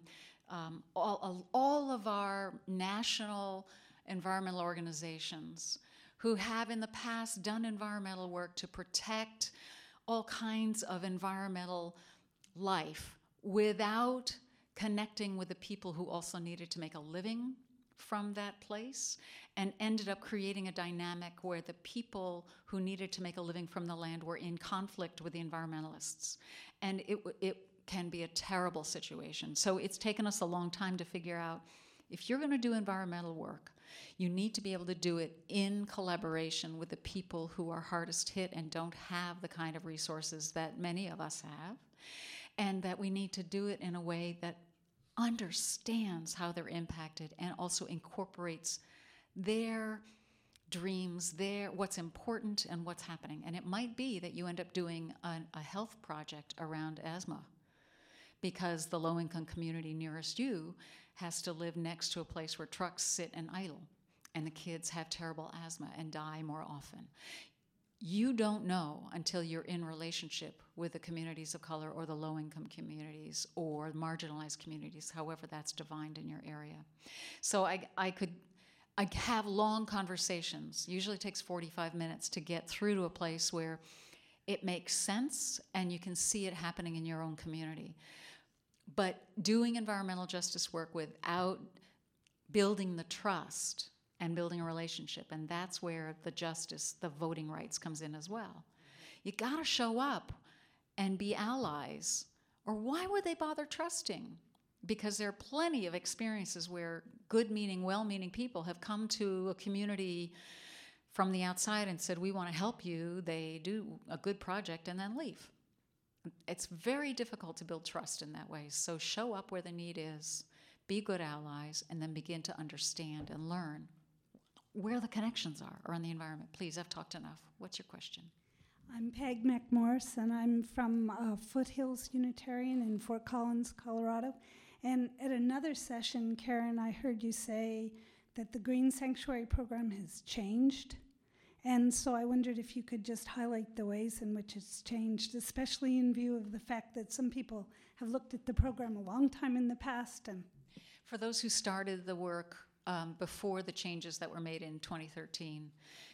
all of our national environmental organizations who have in the past done environmental work to protect all kinds of environmental life without connecting with the people who also needed to make a living from that place, and ended up creating a dynamic where the people who needed to make a living from the land were in conflict with the environmentalists. And it can be a terrible situation. So it's taken us a long time to figure out, if you're going to do environmental work, you need to be able to do it in collaboration with the people who are hardest hit and don't have the kind of resources that many of us have, and that we need to do it in a way that understands how they're impacted and also incorporates their dreams, what's important and what's happening. And it might be that you end up doing a health project around asthma, because the low-income community nearest you has to live next to a place where trucks sit and idle, and the kids have terrible asthma and die more often. You don't know until you're in relationship with the communities of color or the low-income communities or marginalized communities, however that's defined in your area. So I have long conversations. Usually it takes 45 minutes to get through to a place where it makes sense and you can see it happening in your own community. But doing environmental justice work without building the trust and building a relationship, and that's where the justice, the voting rights comes in as well. You gotta show up and be allies, or why would they bother trusting? Because there are plenty of experiences where good-meaning, well-meaning people have come to a community from the outside and said, we want to help you. They do a good project and then leave. It's very difficult to build trust in that way. So show up where the need is, be good allies, and then begin to understand and learn where the connections are around the environment. Please, I've talked enough. What's your question? I'm Peg McMorris, and I'm from Foothills Unitarian in Fort Collins, Colorado. And at another session, Karen, I heard you say that the Green Sanctuary program has changed. And so I wondered if you could just highlight the ways in which it's changed, especially in view of the fact that some people have looked at the program a long time in the past. And for those who started the work before the changes that were made in 2013,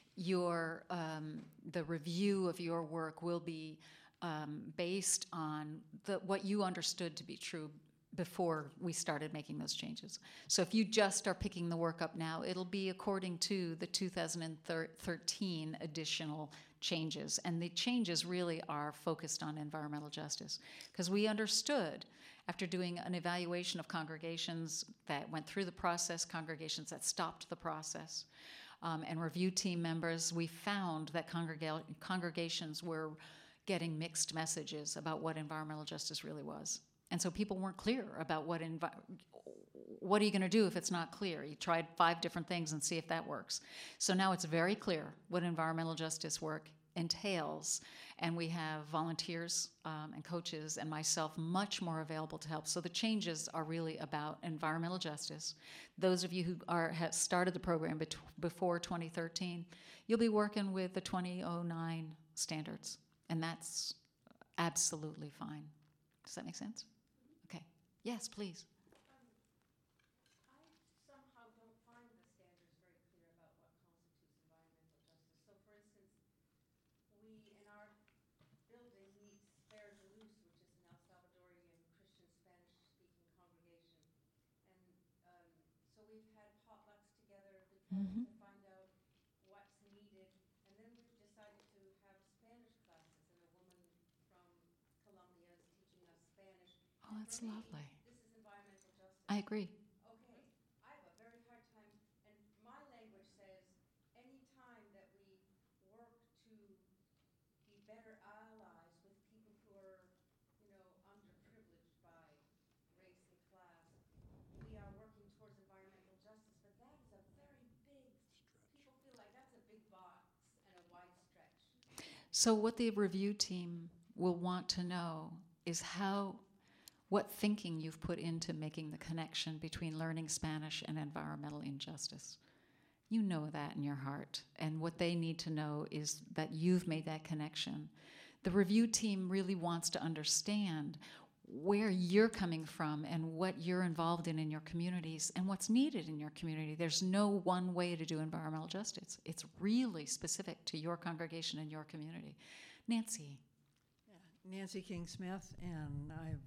the review of your work will be based on what you understood to be true before we started making those changes. So if you just are picking the work up now, it'll be according to the 2013 additional changes. And the changes really are focused on environmental justice, because we understood, after doing an evaluation of congregations that went through the process, congregations that stopped the process, and review team members, we found that congregations were getting mixed messages about what environmental justice really was. And so people weren't clear about what are you going to do if it's not clear? You tried 5 different things and see if that works. So now it's very clear what environmental justice work entails, and we have volunteers and coaches and myself much more available to help. So the changes are really about environmental justice. Those of you who have started the program before 2013, you'll be working with the 2009 standards, and that's absolutely fine. Does that make sense? Okay. Yes, please. Somehow don't find the standards very clear about what constitutes environmental justice. So, for instance, we in our building meet Spares a Luz, which is an El Salvadorian Christian Spanish-speaking congregation, and so we've had potlucks together. We've tried to find out what's Oh, that's for me, lovely. this is environmental justice. I agree. Okay, I have a very hard time, and my language says, any time that we work to be better allies with people who are, underprivileged by race and class, we are working towards environmental justice, but that is a very big, people feel like that's a big box and a wide stretch. So what the review team will want to know is what thinking you've put into making the connection between learning Spanish and environmental injustice. You know that in your heart, and what they need to know is that you've made that connection. The review team really wants to understand where you're coming from and what you're involved in your communities and what's needed in your community. There's no one way to do environmental justice. It's really specific to your congregation and your community. Nancy. Yeah, Nancy King Smith, and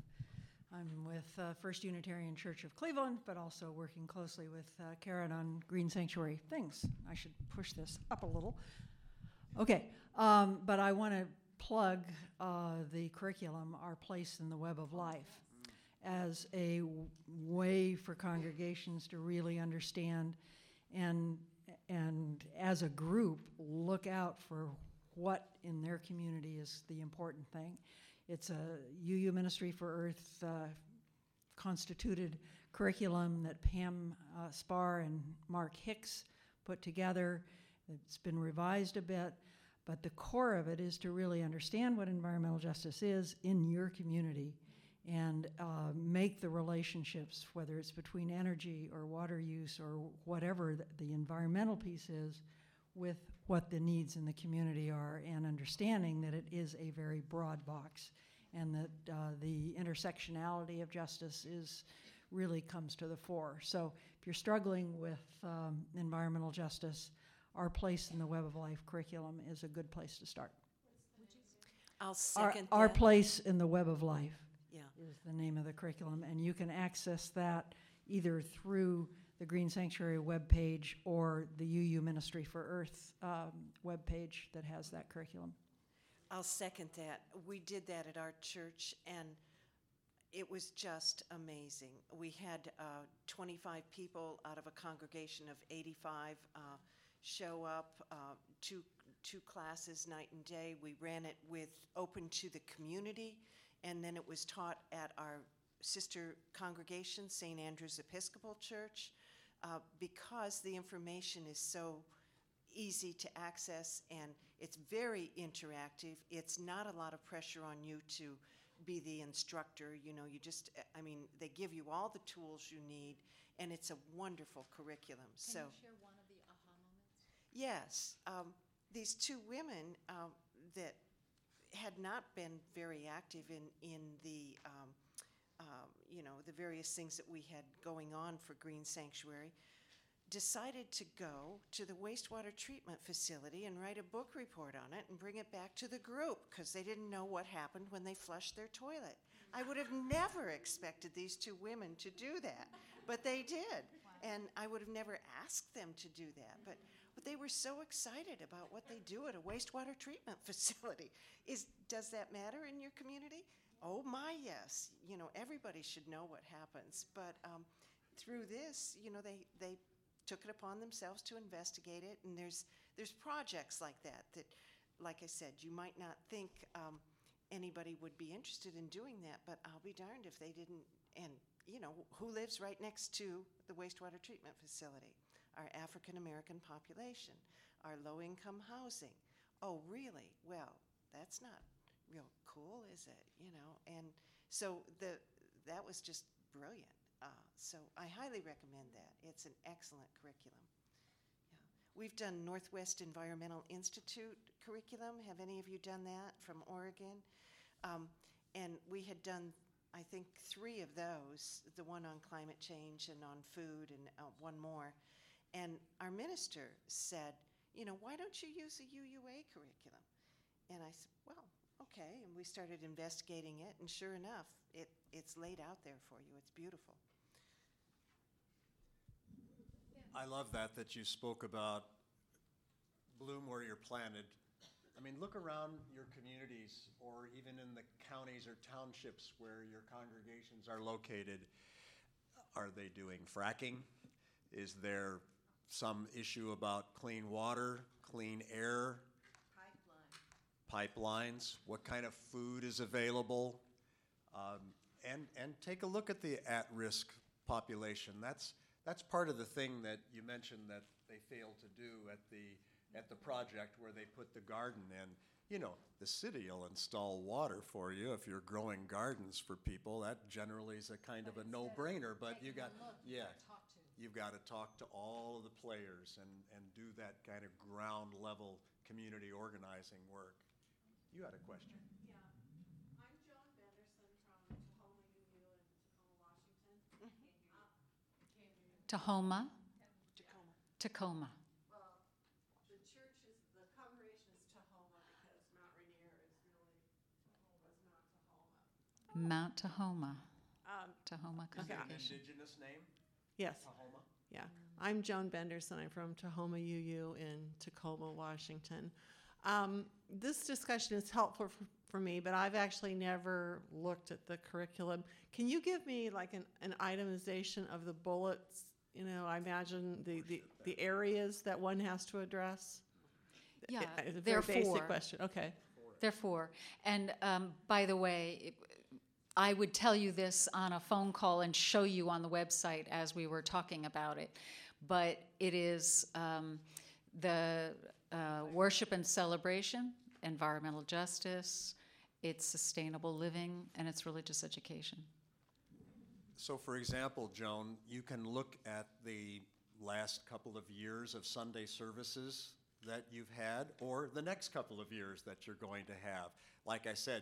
I'm with First Unitarian Church of Cleveland, but also working closely with Karen on Green Sanctuary things. I should push this up a little. Okay, but I want to plug the curriculum, Our Place in the Web of Life, as a way for congregations to really understand and as a group look out for what in their community is the important thing. It's a UU Ministry for Earth constituted curriculum that Pam Spar and Mark Hicks put together. It's been revised a bit, but the core of it is to really understand what environmental justice is in your community and make the relationships, whether it's between energy or water use or whatever the environmental piece is, with what the needs in the community are, and understanding that it is a very broad box and that the intersectionality of justice really comes to the fore. So if you're struggling with environmental justice, Our Place in the Web of Life curriculum is a good place to start. I'll second Our that. Place in the Web of Life Yeah. is the name of the curriculum, and you can access that either through the Green Sanctuary webpage or the UU Ministry for Earth webpage that has that curriculum. I'll second that. We did that at our church, and it was just amazing. We had 25 people out of a congregation of 85 show up, two classes night and day. We ran it with open to the community, and then it was taught at our sister congregation, St. Andrew's Episcopal Church, because the information is so easy to access and it's very interactive. It's not a lot of pressure on you to be the instructor. You they give you all the tools you need, and it's a wonderful curriculum. Can you share one of the aha moments? Yes, these two women that had not been very active in the the various things that we had going on for Green Sanctuary, decided to go to the wastewater treatment facility and write a book report on it and bring it back to the group because they didn't know what happened when they flushed their toilet. I would have never expected these two women to do that, but they did. And I would have never asked them to do that, but they were so excited about what they do at a wastewater treatment facility. Does that matter in your community? Oh my, yes. Everybody should know what happens. But through this, they took it upon themselves to investigate it, and there's projects like that, like I said, you might not think anybody would be interested in doing that, but I'll be darned if they didn't. And who lives right next to the wastewater treatment facility? Our African American population, our low-income housing. Oh, really? Well, that's not real cool, is it? And so that was just brilliant. So I highly recommend that. It's an excellent curriculum. Yeah. We've done Northwest Environmental Institute curriculum. Have any of you done that from Oregon? And we had done, I think, 3 of those, the one on climate change and on food and one more. And our minister said, why don't you use a UUA curriculum? And I said, well, okay. And we started investigating it, and sure enough, it's laid out there for you. It's beautiful. I love that you spoke about bloom where you're planted I mean, look around your communities or even in the counties or townships where your congregations are located. Are they doing fracking? Is there some issue about clean water, clean air? Pipelines. What kind of food is available? And take a look at the at-risk population. That's part of the thing that you mentioned that they failed to do at the project where they put the garden in. You know, the city will install water for you if you're growing gardens for people. That generally is a kind of a no-brainer, but you've got to talk to all of the players and do that kind of ground level community organizing work. You had a question. Yeah. I'm Joan Benderson from Tahoma UU in Tacoma, Washington. Tahoma? Tacoma. Well, the church is, the congregation is Tahoma because Mount Rainier is really, was not Tahoma. Mount Tahoma. Tahoma Is that an congregation. indigenous name? Yes, Tahoma? yeah. I'm Joan Benderson. I'm from Tahoma UU in Tacoma, Washington. This discussion is helpful for me, but I've actually never looked at the curriculum. Can you give me like an itemization of the bullets? You know, I imagine the areas that one has to address. Yeah, It's a there very are basic four. question. Okay. There are four. And by the way, I would tell you this on a phone call and show you on the website as we were talking about it. But it is the worship and celebration, environmental justice, it's sustainable living, and it's religious education. So for example, Joan, you can look at the last couple of years of Sunday services that you've had, or the next couple of years that you're going to have. Like I said,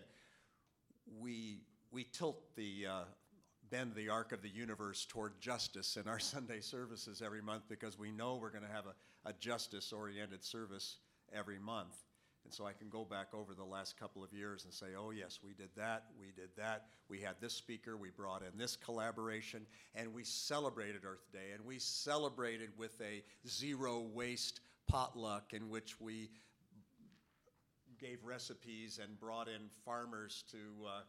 we tilt bend the arc of the universe toward justice in our Sunday services every month because we know we're going to have a justice-oriented service every month. And so I can go back over the last couple of years and say, oh yes, we did that, we had this speaker, we brought in this collaboration, and we celebrated Earth Day, and we celebrated with a zero-waste potluck in which we gave recipes and brought in farmers to,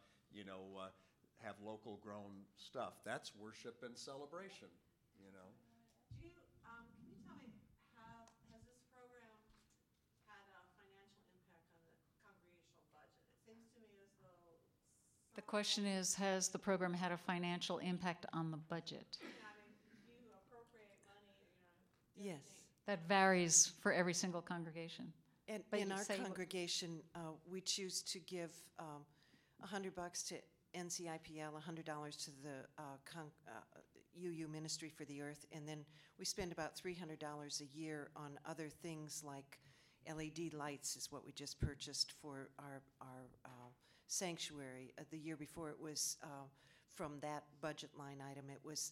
have local grown stuff. That's worship and celebration, you know. Can you tell me, has this program had a financial impact on the congregational budget? It seems to me as though The question is, has the program had a financial impact on the budget? do you appropriate money, Yes. That varies for every single congregation. And But in you our say what- congregation, we choose to give $100 to NCIPL, $100 to the UU Ministry for the Earth, and then we spend about $300 a year on other things like LED lights is what we just purchased for our sanctuary. The year before it was, from that budget line item, it was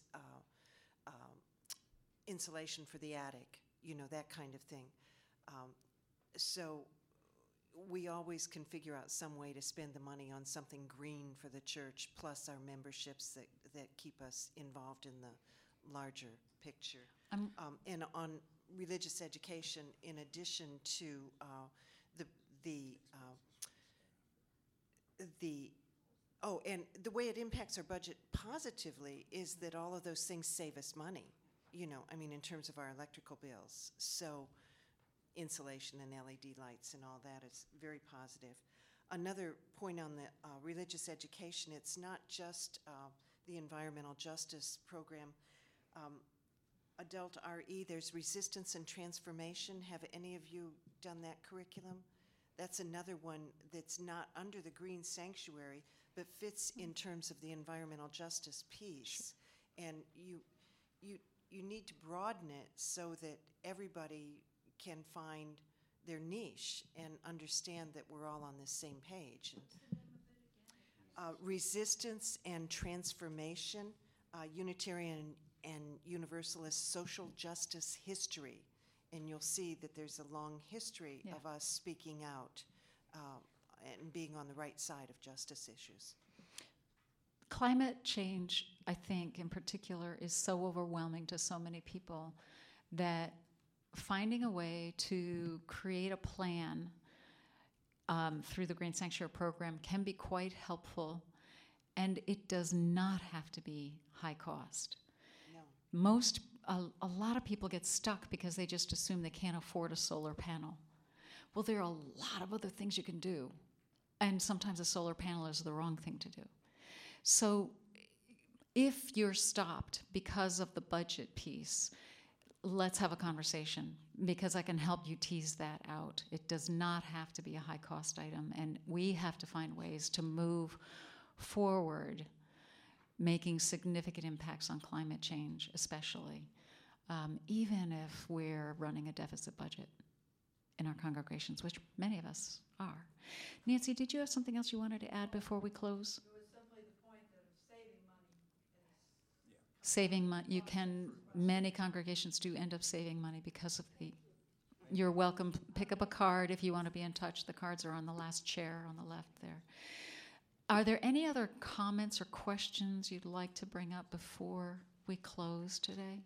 insulation for the attic, that kind of thing. So we always can figure out some way to spend the money on something green for the church, plus our memberships that keep us involved in the larger picture. And on religious education, in addition to and the way it impacts our budget positively is that all of those things save us money, in terms of our electrical bills. So insulation and LED lights and all that is very positive. Another point on the religious education, it's not just the environmental justice program. Adult RE, there's resistance and transformation. Have any of you done that curriculum? That's another one that's not under the Green Sanctuary, but fits in terms of the environmental justice piece. And you need to broaden it so that everybody can find their niche and understand that we're all on the same page. Resistance and Transformation, Unitarian and Universalist Social Justice History. And you'll see that there's a long history of us speaking out and being on the right side of justice issues. Climate change, I think, in particular, is so overwhelming to so many people that finding a way to create a plan through the Green Sanctuary Program can be quite helpful, and it does not have to be high cost. No. A lot of people get stuck because they just assume they can't afford a solar panel. Well, there are a lot of other things you can do, and sometimes a solar panel is the wrong thing to do. So if you're stopped because of the budget piece, let's have a conversation, because I can help you tease that out. It does not have to be a high-cost item, and we have to find ways to move forward, making significant impacts on climate change, especially, even if we're running a deficit budget in our congregations, which many of us are. Nancy, did you have something else you wanted to add before we close? It was simply the point of saving money is Saving money, you can, many congregations do end up saving money because of the, you're welcome, pick up a card if you want to be in touch. The cards are on the last chair on the left there. Are there any other comments or questions you'd like to bring up before we close today?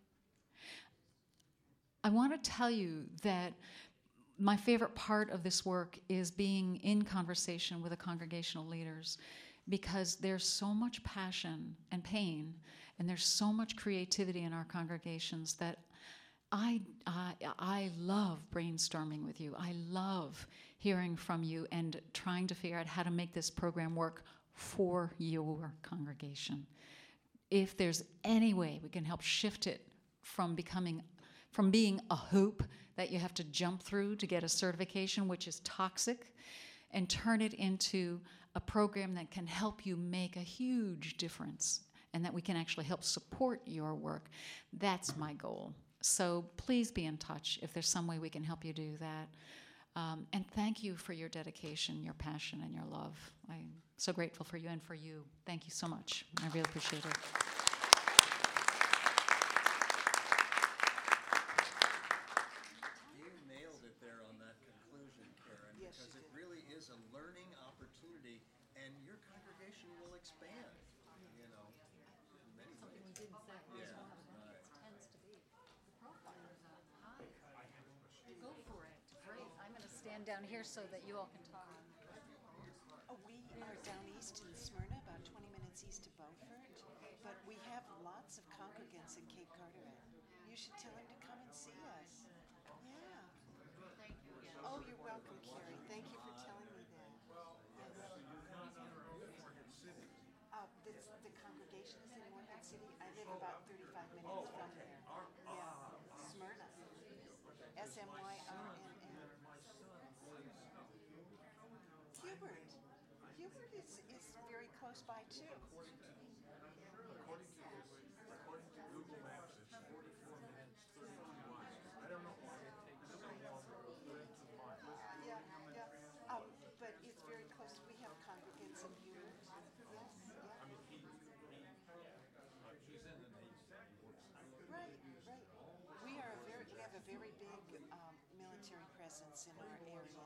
I want to tell you that my favorite part of this work is being in conversation with the congregational leaders, because there's so much passion and pain, and there's so much creativity in our congregations that I love brainstorming with you. I love hearing from you and trying to figure out how to make this program work for your congregation. If there's any way we can help shift it from being a hoop that you have to jump through to get a certification, which is toxic, and turn it into a program that can help you make a huge difference, and that we can actually help support your work, that's my goal. So please be in touch if there's some way we can help you do that. And thank you for your dedication, your passion, and your love. I'm so grateful for you and for you. Thank you so much. I really appreciate it. You nailed it there on that conclusion, Karen, Yes, because you it did. really is a learning opportunity, and your congregation will expand, you know, in many ways. We didn't say. Yeah, One of the right. benefits tends to be the profile is high. Go for it. Great. I'm going to stand down here so that you all can talk. Oh, we are down east in Smyrna, about 20 minutes east of Beaufort, but we have lots of congregants in Cape Carteret. You should tell him to come and see us. Yeah. Thank you again. Oh, you're welcome, Carrie. Thank you for telling me that. The congregation is in Morehead City. I live about 35 minutes from there. Yeah, Smyrna. S-M-Y-R-N-N. Hubert. Hubert is very close by too. Yeah, yeah. But it's very close. We have congregants in Hubert. Yes, yeah. Right, right. We have a very big military presence in our area.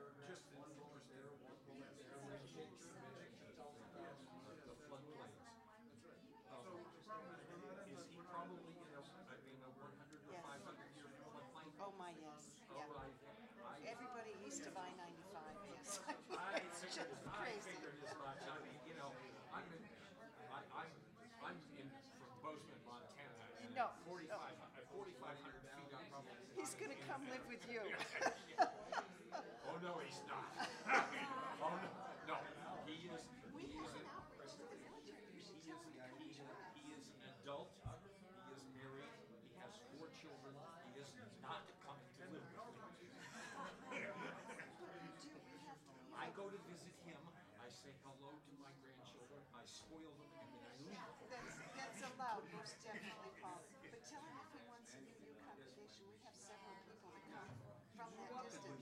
Yes. Oh my, yes. Yeah. Everybody east of I-95. Yes. It's just crazy. I'm in from Bozeman, Montana. And No. 4,500 feet up. He's going to come live with you. Oh no, he's not. Oh no, no. He is an adult. He is married. He has 4 children. He is not coming to live with me. I go to visit him. I say hello to my grandchildren. I spoil them, and then I leave. That's allowed, most definitely, Paul. But tell him if he wants a new congregation, we have several people that come from that distance.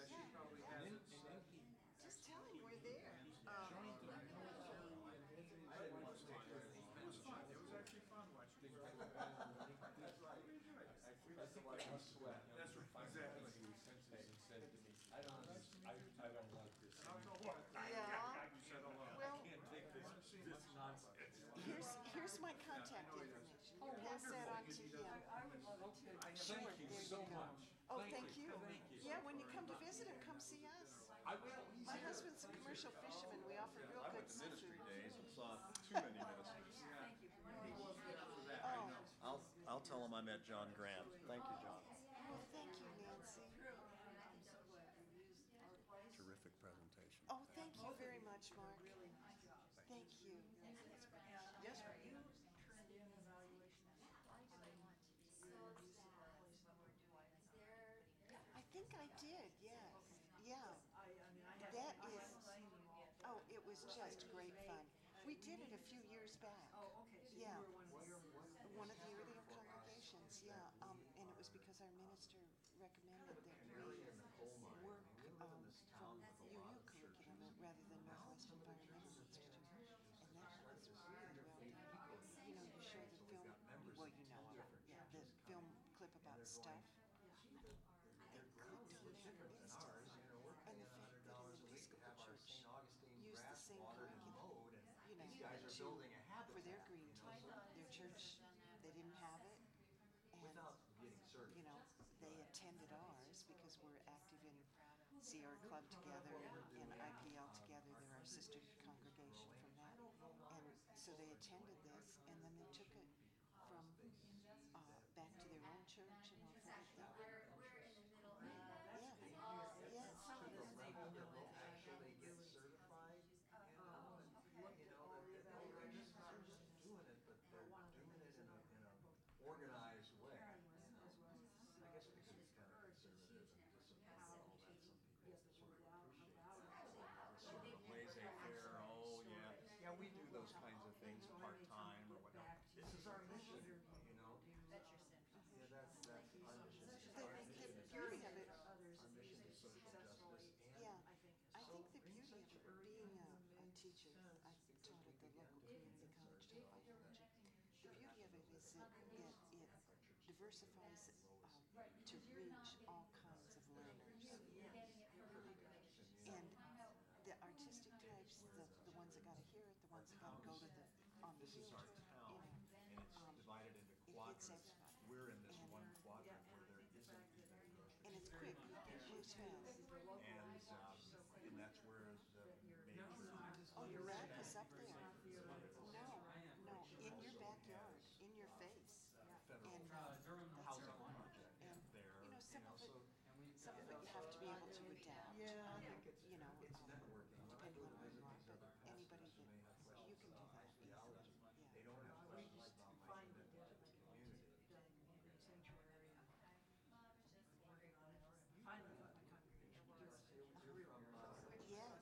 Just tell him we're there. Here's my contact information. You pass that on to him. Sure, Thank you there so you go. much. Oh, thank you. Yeah, when you come to visit him, come see us. I will. He's My here. husband's a commercial fisherman. We offer real I good went to ministry seafood. days and saw too many ministers. Oh, I'll tell him I met John Grant. Thank you, John. well, thank you, Nancy. Terrific presentation. Oh, thank you very much, Mark. Thank you. I think I did, yes. Yeah. That is, oh, it was just great fun. We did it a few years back. Oh, okay. So yeah. One of the earlier congregations, yeah. And it was because our minister recommended that we work from UU curriculum rather than Northwest Environmental Institute. And that was really well done. You know, you show the film, well, you know, yeah, the film clip about stuff. They clicked on that instant. And the fact that an Episcopal church used the same curriculum, you know, for their green team. Their church, they didn't have it. And, you know, they attended ours because we're active in Sierra Club together and IPL together. They're our sister congregation from that. And so they attended this, and then they took it from back to their own church and offered it there. Yeah. Yes. Organized way. I guess because it's kind of conservative and disciplined and all that, some people sort of appreciate that. Sort of laissez-faire, oh yeah, yeah, we do those kinds of things part-time or whatever. This is our mission, you know? That's your mission. Yeah, that's our mission. The beauty of it, Our mission is social justice and yeah, I think the beauty of it, being a teacher, I taught at the local community college, taught biology. The beauty of it is that it diversifies to reach all kinds of learners. And the artistic types, the ones that got to hear it, the ones that got to go to the on the This is field our trip, town, you know, and it's divided into it hits quadrants. everybody. We're in this And- one quadrant where there isn't even a grocery And it's quick, it moves fast. and that's where the major. Oh, your map is up there. No, in your backyard, in your face. Federal And housing project and, there. you know, some of so it you have to be able to adapt. yeah, I think it's You know, networking. When I depending go on to where visit you are, these but other anybody pastors, and they have that, you can do that easily. theology. They Yeah. don't have questions about my commitment to the community. Yes.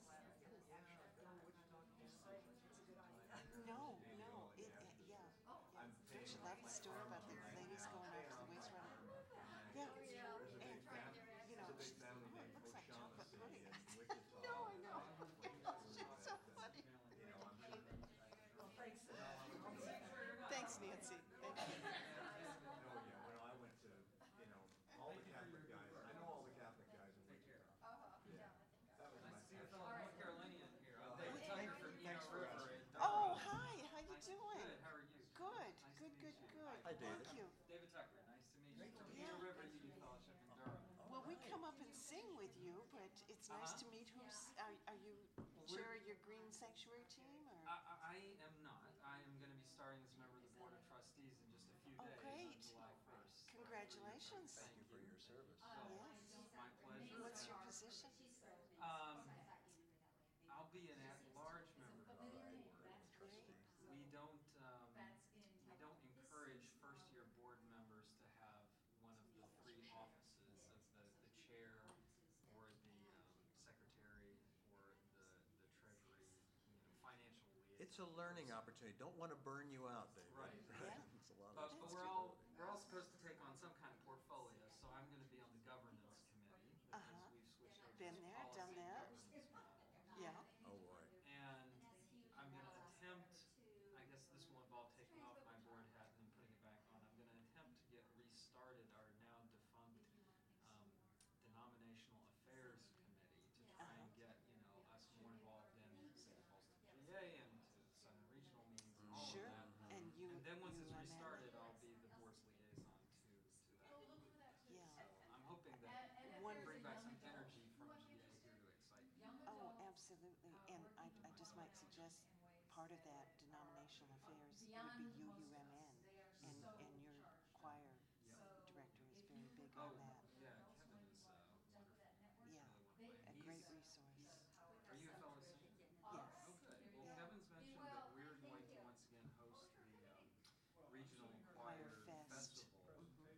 No, yeah. Don't you love the story about the ladies going out to the waste runner? Yeah. And, you know, It's a big family named looks like chocolate O'Shaughnessy pudding. in Wichita. No, I know. It's so funny. You know, I'm sure. Thanks, Nancy. Thank you. No, yeah, when I went to, you know, all the Catholic guys, I know all the Catholic guys in Wichita. Yeah, that was my passion. North Carolinian here. I'm Well, David Tucker from thanks Eno for River asking. in Oh, Durham. hi. How you doing? Good, how are you? Good. Nice Good. to Good. meet you. Good. Hi, David. Thank you. David Tucker, nice to meet you. From Yeah. Eno River Union Fellowship in Durham. Well, we come up and sing with you, but it's nice to meet who's. Are you chair of your Green Sanctuary team, or? I am not. I am going to be starting as a member of the Board of Trustees in just a few Oh, days great. on July 1st. Congratulations. Thank you for your service. Yes. My pleasure. What's your position? I'll be an at-large member of the board. We don't encourage first-year board members to have one of the three offices of the chair or the secretary or the treasury, financial liaison. It's a learning opportunity. Don't want to burn you out, David. Right. Yeah. It's a lot of But we're all supposed to take on some kind of portfolio, so I'm going to be on the governance committee because Uh-huh. we've switched over Been to there, policy done that. governance model. Yeah. Oh, boy. And I'm going to attempt, I guess this will involve taking off my board hat and then putting it back on. I'm going to attempt to get restarted our now defunct denominational affairs committee to try and get, us more involved in St. Paul's PA and to the Southern Regional meetings and all Sure. of that. And you. And then once you it's run that. restarted, I'll be the board's liaison to that. might suggest part of that denominational affairs would be UUMN, and your choir director is very big on that. Yeah, Kevin is wonderful. He's Yeah, really one of my a great resource. Are you a fellow singer? Yes. Oh, good. Well, Yeah. Kevin's mentioned that we're going to once again host the Regional Choir Fest. Festival.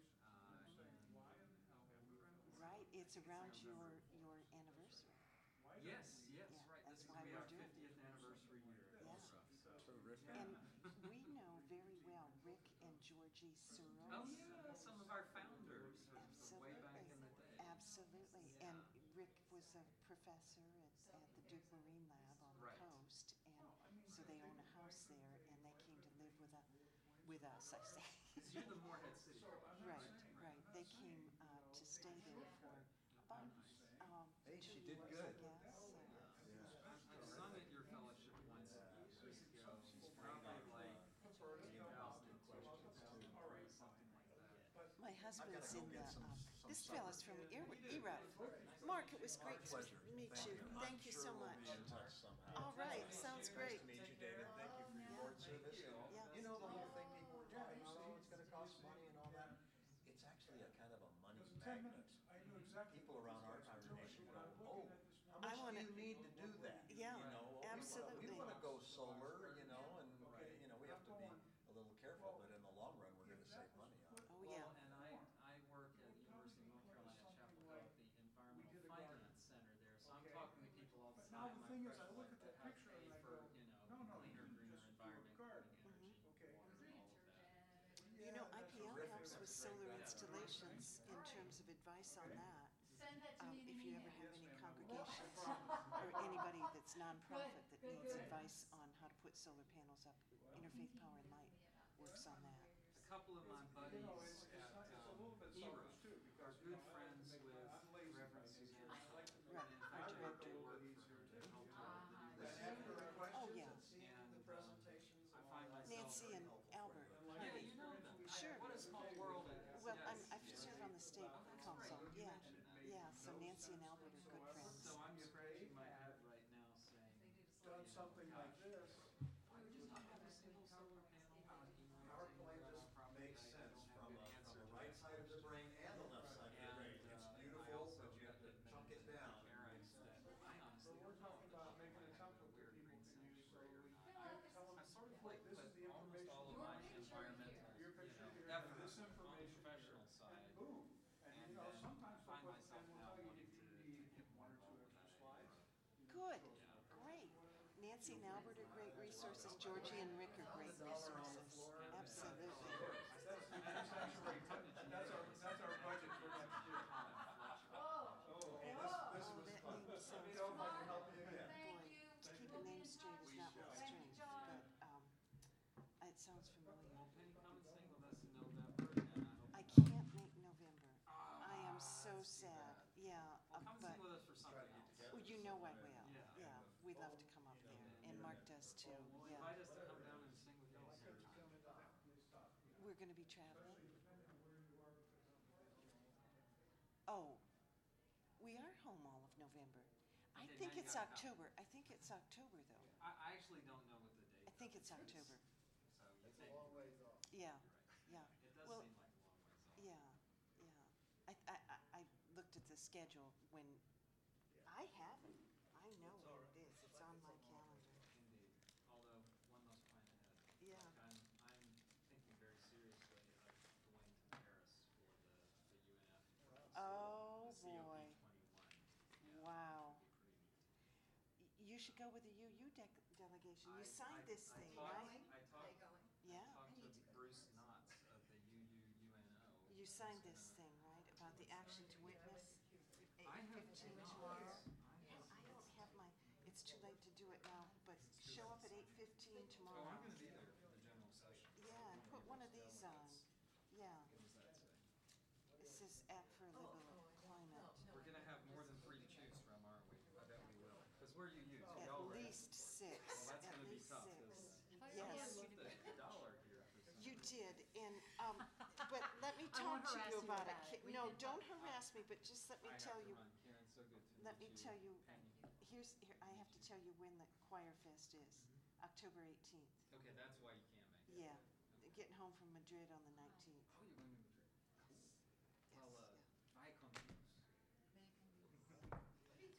Right, it's around your anniversary. Yes, yes, Yeah, right. that's This is why going to be we're our doing it. 50th anniversary year. Yeah. Terrific. And we know very well Rick and Georgie Searles. Oh, yeah, some of our founders from way back in the day. Absolutely. Yeah. And Rick was a professor at the Duke Marine Lab on the Right. coast, and so they own a house there, and they came to live with us, I say. Because you're the Morehead City. Right, right. They came to stay there for about Hey, 2 she did years, good. I guess. I've sung at your fellowship once years ago. Probably like 2,000 questions to something like that. My husband's go in get the, some this supper. fella's from ERUF. Mark, it was great to Pleasure. meet you. Thank you so much. We'll be in touch somehow. All right, sounds great. Nice to meet you, David. Thank you for your board service. And Yeah. you know the whole thing people were talking about, it's gonna cost money and all that. It's actually a kind of a money magnet. People around our congregation go, oh, how I much do wanna- you need to do that? Yeah, You know, absolutely. We wanna go solar, you know, and, you know, we have to be a little careful, but in the long run, we're gonna save money on it. Oh, yeah. Well, and I work at the University of North Carolina at Chapel Hill at the Environmental Finance Center there, so I'm talking to people all the time. I push like to have pay for, cleaner, greener environment, clean energy, water, and all of that. You know, IPL helps with solar installations in terms of advice on that. If you ever have any congregations or anybody that's nonprofit that needs advice on how to put solar panels up, Interfaith Power and Light works on that. A couple of my buddies at ERUF are good friends with Reverend Suzanne Tuck. Right, And in our fact, I director. work for her to help her with the new Oh, yeah. And I find myself. Nancy and Albert. Yeah, you know them. Sure. What a small world it is. Well, Yes. I serve on the state council. Yeah, yeah. So Nancy and Albert are good friends. So I'm scratching my head right now saying, Done something like this. I would just have a single solar panel on Power plant just makes sense from the right side of the brain and the left side of the brain. It's beautiful, but you have to chunk it down. Parents that I honestly We're talking about making a template that weird people green can use, so sanctuary we or can not. tell them, I sort of like this is put the almost information. all of my environmental, Your picture here, effort this on the information professional here, side. and boom. And And you know, then sometimes find they'll put, myself and we'll now tell you wanting if you to need get more one or two involved with extra that slides. Good, great. Nancy and Albert are great resources. Georgie and Rick are great resources. Absolutely. That's our budget for next year. Oh, this was Oh, that fun. name sounds Let me know if I can help you again. Boy, to keep a name straight is not my strength, but it sounds familiar. Well, Penny, come and sing with us in November, and I I hope. can't make November. I am so that's too sad. bad. Yeah, Well, come but sing with us for something else. well, you know I will. Yeah. Yeah, we'd love to come up there, and Mark does too. Well, Yeah, invite us to come down and sing with y'all sometime. we're going to be traveling. Oh, we are home all of November. I Okay, think now you it's gotta come. October. I think it's October though. I actually don't know what the date I think it's October. So you take me right. Yeah, You're right. yeah. It does Well, seem like a long ways off. yeah, yeah. I looked at the schedule when I have it. I know what it is. It's on my calendar. Indeed. Although one must plan ahead. Yeah. Like I'm thinking very seriously of going to Paris for the UNF. Oh, the boy. COP21. Yeah, Wow. that'd be pretty neat. You should go with the UU delegation. You I- signed this I thing, talked- right? I talked, Yeah. talked to Bruce Knotts of the UNO. You signed this thing, right, about the action to witness? I have 8:15 not. tomorrow. I Yeah, I don't have my, it's too late to do it now, but show up at 8:15 Oh, tomorrow. I'm gonna be there for the general session. Yeah, and put one of these on. Yeah, What does that say? it says Act for a Livable Climate. We're gonna have more than 3 to choose from, aren't we? I bet we will. Because we're UU, so we At all ready. least 6, Well, that's at gonna be least tough. 6. I Yes. put the dollar here for some You reason. did, and, but let me I won't talk to harass you you about about it. it. We No, can don't talk. harass me, but just let me I tell have to you. run. Karen's so good to me. let me get tell you, hanging. here, I have to tell you when the Choir Fest is, October 18th. Okay, that's why you can't make it. Yeah, getting home from Madrid on the 19th. Oh, you